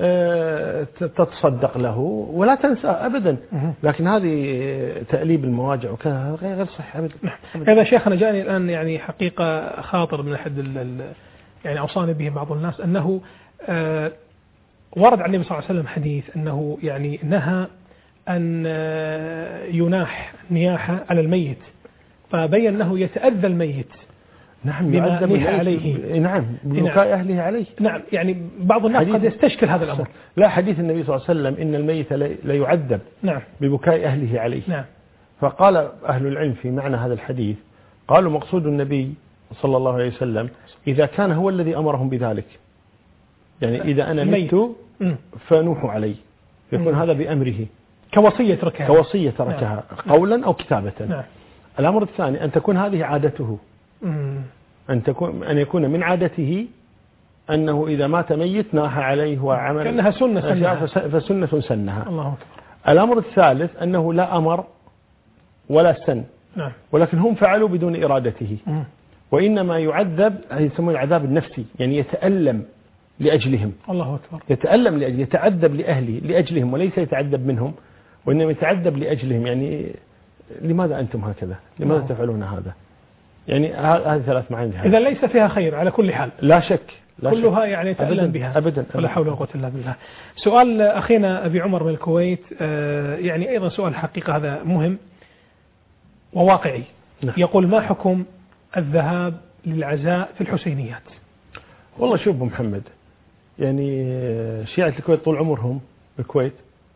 تتصدق له ولا تنسى أبدا. لكن هذه تأليب المواجع وكذا غير صحيح أبدا. هذا شيخنا جاني الآن يعني حقيقة خاطر من أحد يعني أوصاني به بعض الناس أنه آه ورد عن النبي صلى الله عليه وسلم حديث أنه يعني نهى أن آه يناح نياحة على الميت، فبين أنه يتأذى الميت. نعم بما نيح عليه. نعم ببكاء أهله عليه. نعم يعني بعض الناس قد يستشكل هذا الأمر. لا حديث النبي صلى الله عليه وسلم إن الميت لا يعذب نعم ببكاء أهله عليه. نعم. فقال أهل العلم في معنى هذا الحديث قالوا مقصود النبي صلى الله عليه وسلم إذا كان هو الذي أمرهم بذلك، يعني إذا أنا مت فنوحوا علي، يكون هذا بأمره كوصية تركها كوصية تركها نعم. قولا أو كتابة. نعم. الأمر الثاني أن تكون هذه عادته، مم. أن تكون أن يكون من عادته أنه إذا مات ميت ناح عليه وعمل كأنها سنة سنها. فسنة سنها. الله أكبر. الأمر الثالث أنه لا أمر ولا سن نعم. ولكن هم فعلوا بدون إرادته. مم. وإنما يعذب يسمون العذاب النفسي، يعني يتألم لأجلهم. الله أكبر. يتألم لأجل يتعذب لأهله لأجلهم وليس يتعذب منهم، وإنما يتعذب لأجلهم. يعني لماذا أنتم هكذا؟ لماذا الله. تفعلون هذا؟ يعني هذه ثلاث معاني. إذا ليس فيها خير على كل حال. لا شك. لا كلها شك. يعني يتألم بها. أبدا. ولا حول ولا قوة إلا بالله. سؤال أخينا أبي عمر من الكويت، يعني أيضا سؤال حقيقة هذا مهم وواقعي. نعم. يقول ما حكم الذهاب للعزاء في الحسينيات؟ والله شوف محمد، يعني شيعة الكويت طول عمرهم بالكويت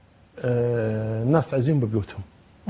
الناس تعزين ببيوتهم.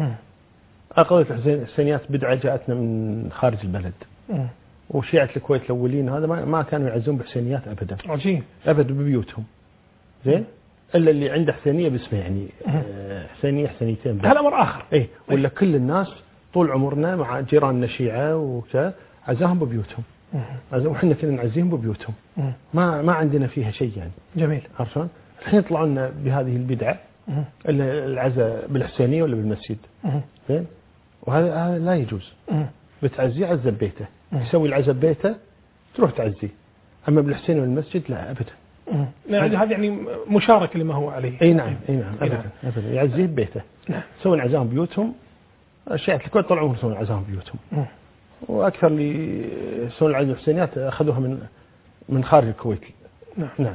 قضية الحسينيات بدعة جاءتنا من خارج البلد. م. وشيعة الكويت الأولين هذا ما ما كانوا يعزون بحسينيات أبدا. عجيب. أبدا ببيوتهم. زين؟ إلا اللي عنده حسينية باسمه، يعني حسينية حسينيتين. هذا أمر آخر. إيه ولا كل الناس طول عمرنا مع جيراننا شيعة وكذا عزاهم ببيوتهم. وحنا كنا نعزيهم ببيوتهم. م. ما ما عندنا فيها شيء يعني. جميل. عرفان؟ الحين يطلعوا لنا بهذه البدعة. العزاء بالحسينية ولا بالمسجد. زين؟ وهذا لا يجوز. بتعزيه عزة بيته، يسوي العزاء بيته تروح تعزيه. أما بالحسين والمسجد لا أبدا. يعني هذا يعني مشاركة لما هو عليه. أي نعم أي نعم أبدا أبدا يعزيه ببيته. نعم. يسوي العزاء بيوتهم. الشيعة الكويت طول عمرهم يسوون العزاء بيوتهم. وأكثر اللي يسوون العزاء الحسينيات أخذوها من من خارج الكويت. نعم. نعم.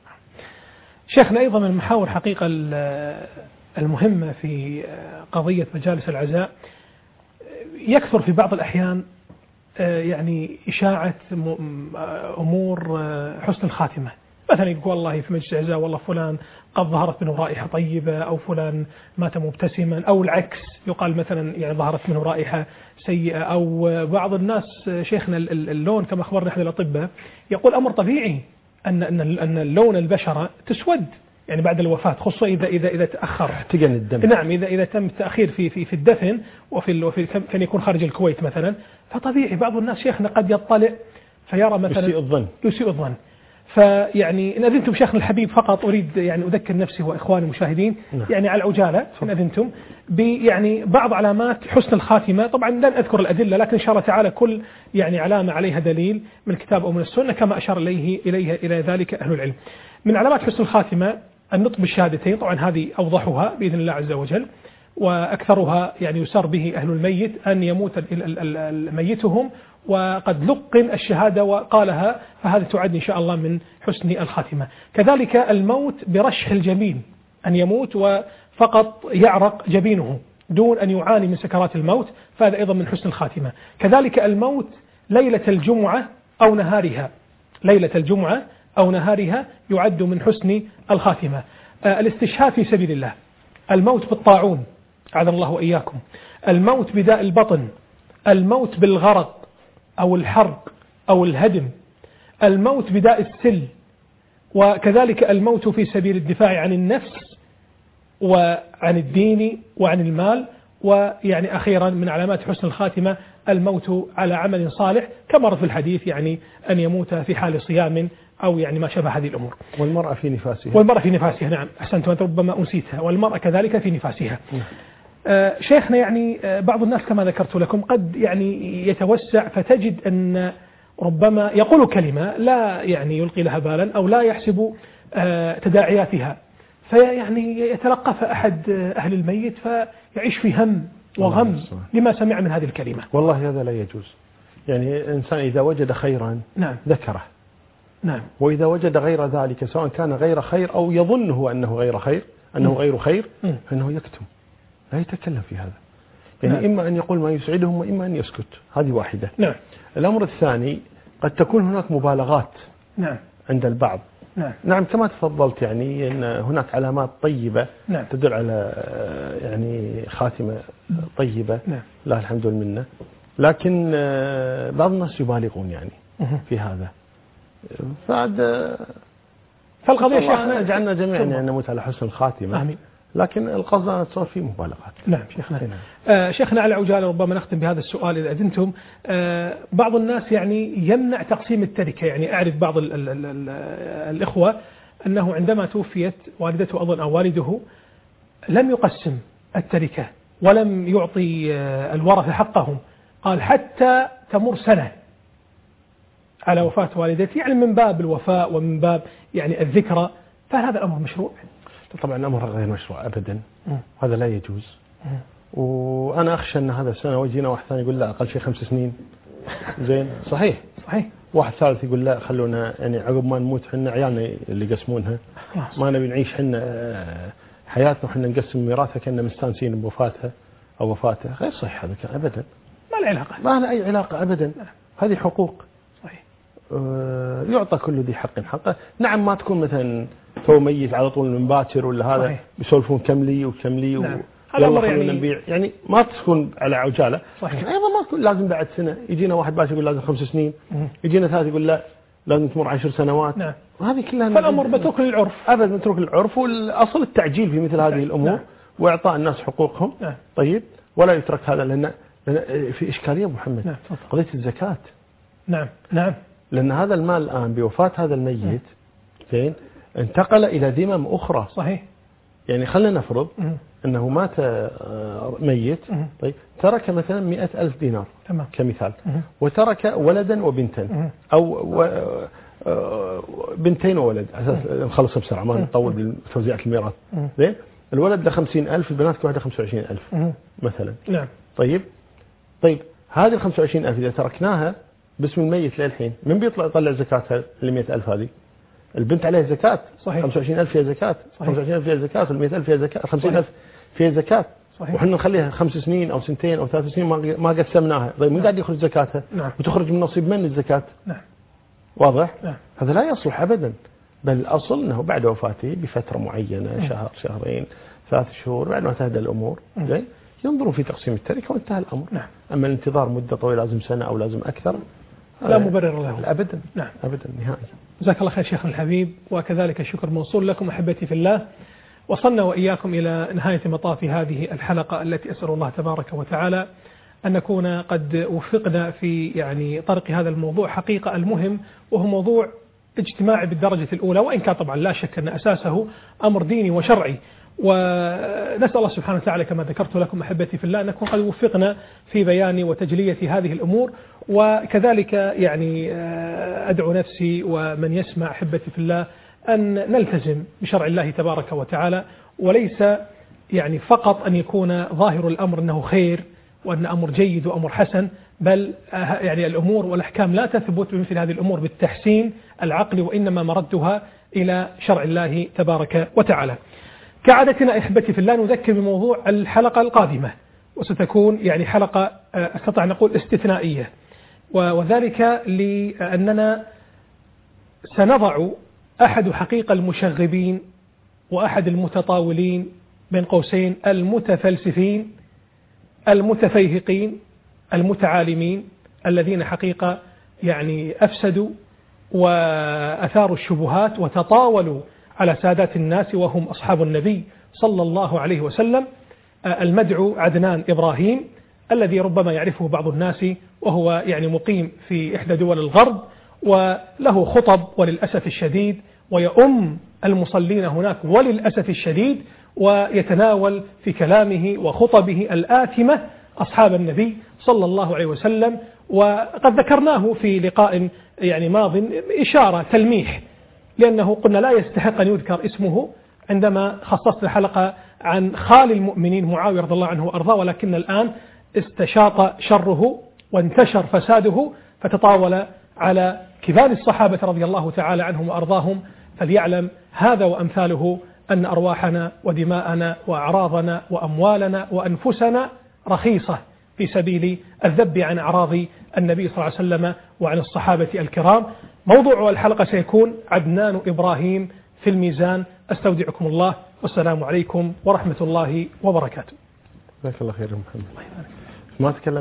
شيخنا أيضا من المحاور حقيقة المهمة في قضية مجالس العزاء يكثر في بعض الأحيان يعني إشاعة أمور حسن الخاتمة. مثلا يقول والله في مجلس العزاء والله فلان قد ظهرت منه رائحة طيبة، أو فلان مات مبتسما، أو العكس يقال مثلا يعني ظهرت منه رائحة سيئة. أو بعض الناس شيخنا اللون كما أخبرنا أحد الأطباء يقول أمر طبيعي أن أن أن اللون البشرة تسود يعني بعد الوفاة، خصوصا إذا إذا إذا تأخر احتقن الدم. نعم إذا إذا تم التأخير في في في الدفن وفي وفي كان يكون خارج الكويت مثلا، فطبيعي بعض الناس شيخنا قد يطلع فيرى مثلا يسيء الظن يسيء الظن. فيعني إن أذنتم شيخنا الحبيب فقط أريد يعني أذكر نفسي وإخواني المشاهدين نعم. يعني على العجالة إن أذنتم يعني بعض علامات حسن الخاتمة. طبعا لن أذكر الأدلة لكن إن شاء الله تعالى كل يعني علامة عليها دليل من الكتاب أو من السنة كما أشار إليه إليها إلى ذلك أهل العلم. من علامات حسن الخاتمة النطق بالشهادتين، طبعا هذه أوضحها بإذن الله عز وجل، وأكثرها يعني يسار به أهل الميت أن يموت ميتهم وقد لقن الشهادة وقالها، فهذا تعد إن شاء الله من حسن الخاتمة. كذلك الموت برشح الجبين، أن يموت وفقط يعرق جبينه دون أن يعاني من سكرات الموت، فهذا أيضا من حسن الخاتمة. كذلك الموت ليلة الجمعة أو نهارها، ليلة الجمعة أو نهارها يعد من حسن الخاتمة. آه الاستشهاد في سبيل الله، الموت بالطاعون أعاذنا الله وإياكم، الموت بداء البطن، الموت بالغرق أو الحرق أو الهدم، الموت بداء السل، وكذلك الموت في سبيل الدفاع عن النفس وعن الدين وعن المال، ويعني أخيرا من علامات حسن الخاتمة الموت على عمل صالح كما ورد في الحديث، يعني أن يموت في حال صيام أو يعني ما شابه هذه الأمور. والمرأة في نفاسها. والمرأة في نفاسها، نعم أحسنت، وأنت ربما أنسيتها، والمرأة كذلك في نفاسها. آه شيخنا، يعني آه بعض الناس كما ذكرت لكم قد يعني يتوسع فتجد أن ربما يقول كلمة لا يعني يلقي لها بالا أو لا يحسب آه تداعياتها، فيعني يتلقف أحد أهل الميت فيعيش في هم وغم لما سمع من هذه الكلمة. والله هذا لا يجوز. يعني الإنسان إذا وجد خيرا نعم. ذكره، نعم. وإذا وجد غير ذلك سواء كان غير خير أو يظنه أنه غير خير أنه م. غير خير م. فإنه يكتم، لا يتكلم في هذا. يعني نعم. إما أن يقول ما يسعدهم وإما أن يسكت، هذه واحدة. نعم. الأمر الثاني قد تكون هناك مبالغات نعم. عند البعض. نعم. نعم كما تفضلت، يعني أن هناك علامات طيبة نعم. تدل على يعني خاتمة طيبة. نعم. لا الحمد لله. لكن بعض الناس يبالغون يعني في هذا. بعد فالقضية شيخنا جعلنا جميعا يعني نموت على حسن الخاتمة. آمين. لكن القصد أن تصير فيه مبالغات. نعم شيخنا. آه شيخنا على عجالة ربما نختم بهذا السؤال إذا أذنتم. آه بعض الناس يعني يمنع تقسيم التركة، يعني أعرف بعض ال ال ال ال الإخوة أنه عندما توفيت والدته أظن أو والده لم يقسم التركة ولم يعطي آه الورثة حقهم، قال حتى تمر سنة على وفاة والدتي، يعني من باب الوفاء ومن باب يعني الذكرى. فهذا الأمر مشروع؟ طبعا الأمر غير مشروع أبدا، هذا لا يجوز. وأنا أخشى أن هذا السنة ويجينا واحد ثاني يقول لا أقل شيء خمس سنين. زين صحيح صحيح. واحد ثالث يقول لا خلونا يعني عقب ما نموت حنا عيالنا اللي يقسمونها، ما نبي نعيش حنا حياتنا وحنا نقسم ميراثها كأننا مستانسين بوفاتها أو وفاتها. غير صحيح هذا كان أبدا، ما له علاقة، ما له أي علاقة أبدا. هذه حقوق صحيح. أه يعطى كل ذي حق حقه. نعم ما تكون مثلا تو ميت على طول من باكر ولا هذا صحيح. بيسولفون كم لي وكم لي نعم. يلا خلونا نبيع، يعني ما تكون على عجالة. صحيح. لكن أيضا ما تكون لازم بعد سنة يجينا واحد باكر يقول لازم خمس سنين، يجينا ثالث يقول لا لازم تمر عشر سنوات. نعم. وهذه كلها فالأمر متروك للعرف أبدا، متروك للعرف. والأصل التعجيل في مثل هذه الأمور. نعم. وإعطاء الناس حقوقهم. نعم. طيب ولا يترك هذا، لأن في إشكالية أبو محمد. نعم. قضية الزكاة. نعم نعم. لأن هذا المال الآن بوفاة هذا الميت زين انتقل إلى ذمم أخرى. صحيح. يعني خلينا نفرض مم. أنه مات ميت، مم. طيب ترك مثلا مئة ألف دينار تمام. كمثال، مم. وترك ولدا وبنتا، مم. أو بنتين وولد أساس نخلص بسرعة ما نطول بتوزيع الميراث. زين الولد له خمسين ألف، البنات كل واحدة خمسة وعشرين ألف مم. مثلا. نعم. طيب طيب هذه الخمسة وعشرين ألف إذا تركناها باسم الميت للحين من بيطلع يطلع زكاتها ال مئة ألف هذه؟ البنت عليها زكاة. صحيح. خمسة وعشرين ألف فيها زكاة. خمسة وعشرين ألف فيها زكاة، وال مئة ألف فيها زكاة، خمسين ألف فيها زكاة. صحيح. وحنا نخليها خمس سنين أو سنتين أو ثلاث سنين ما ما قسمناها. طيب من قاعد يخرج زكاتها؟ نعم. وتخرج من نصيب من الزكاة؟ نعم. واضح؟ نعم. هذا لا يصلح أبدا. بل الأصل أنه بعد وفاته بفترة معينة، نعم. شهر شهرين ثلاث شهور بعد ما تهدى الأمور، زين ينظروا في تقسيم التركة وانتهى الأمر. نعم. أما الانتظار مدة طويلة لازم سنة أو لازم أكثر لا مبرر له أبدا. نعم. أبدا نهائي. جزاك الله خير شيخنا الحبيب، وكذلك الشكر موصول لكم أحبتي في الله. وصلنا وإياكم إلى نهاية مطاف هذه الحلقة التي أسأل الله تبارك وتعالى أن نكون قد وفقنا في يعني طرق هذا الموضوع حقيقة المهم، وهو موضوع اجتماعي بالدرجة الأولى، وإن كان طبعا لا شك أن أساسه أمر ديني وشرعي. ونسأل الله سبحانه وتعالى كما ذكرت لكم أحبتي في الله أن نكون قد وفقنا في بيان وتجلية هذه الأمور. وكذلك يعني أدعو نفسي ومن يسمع أحبتي في الله أن نلتزم بشرع الله تبارك وتعالى، وليس يعني فقط أن يكون ظاهر الأمر أنه خير وأن أمر جيد وأمر حسن، بل يعني الأمور والأحكام لا تثبت بمثل هذه الأمور بالتحسين العقلي، وإنما مردها إلى شرع الله تبارك وتعالى. كعادتنا أحبتي في الله نذكر بموضوع الحلقة القادمة، وستكون يعني حلقة أستطيع أن نقول استثنائية، وذلك لأننا سنضع أحد حقيقة المشغبين وأحد المتطاولين بين قوسين المتفلسفين المتفيهقين المتعالمين الذين حقيقة يعني أفسدوا وأثاروا الشبهات وتطاولوا على سادات الناس وهم أصحاب النبي صلى الله عليه وسلم. المدعو عدنان إبراهيم الذي ربما يعرفه بعض الناس، وهو يعني مقيم في إحدى دول الغرب، وله خطب وللأسف الشديد، ويؤم المصلين هناك وللأسف الشديد، ويتناول في كلامه وخطبه الآثمة أصحاب النبي صلى الله عليه وسلم. وقد ذكرناه في لقاء يعني ماض إشارة تلميح، لأنه قلنا لا يستحق أن يذكر اسمه عندما خصصت الحلقة عن خال المؤمنين معاوية رضي الله عنه وأرضاه، ولكن الآن استشاط شره وانتشر فساده فتطاول على كبار الصحابة رضي الله تعالى عنهم وأرضاهم. فليعلم هذا وأمثاله أن أرواحنا ودماءنا وأعراضنا وأموالنا وأنفسنا رخيصة في سبيل الذب عن أعراض النبي صلى الله عليه وسلم وعن الصحابة الكرام. موضوع الحلقة سيكون عدنان إبراهيم في الميزان. أستودعكم الله والسلام عليكم ورحمة الله وبركاته. جزاك الله خير محمد. ما تكلم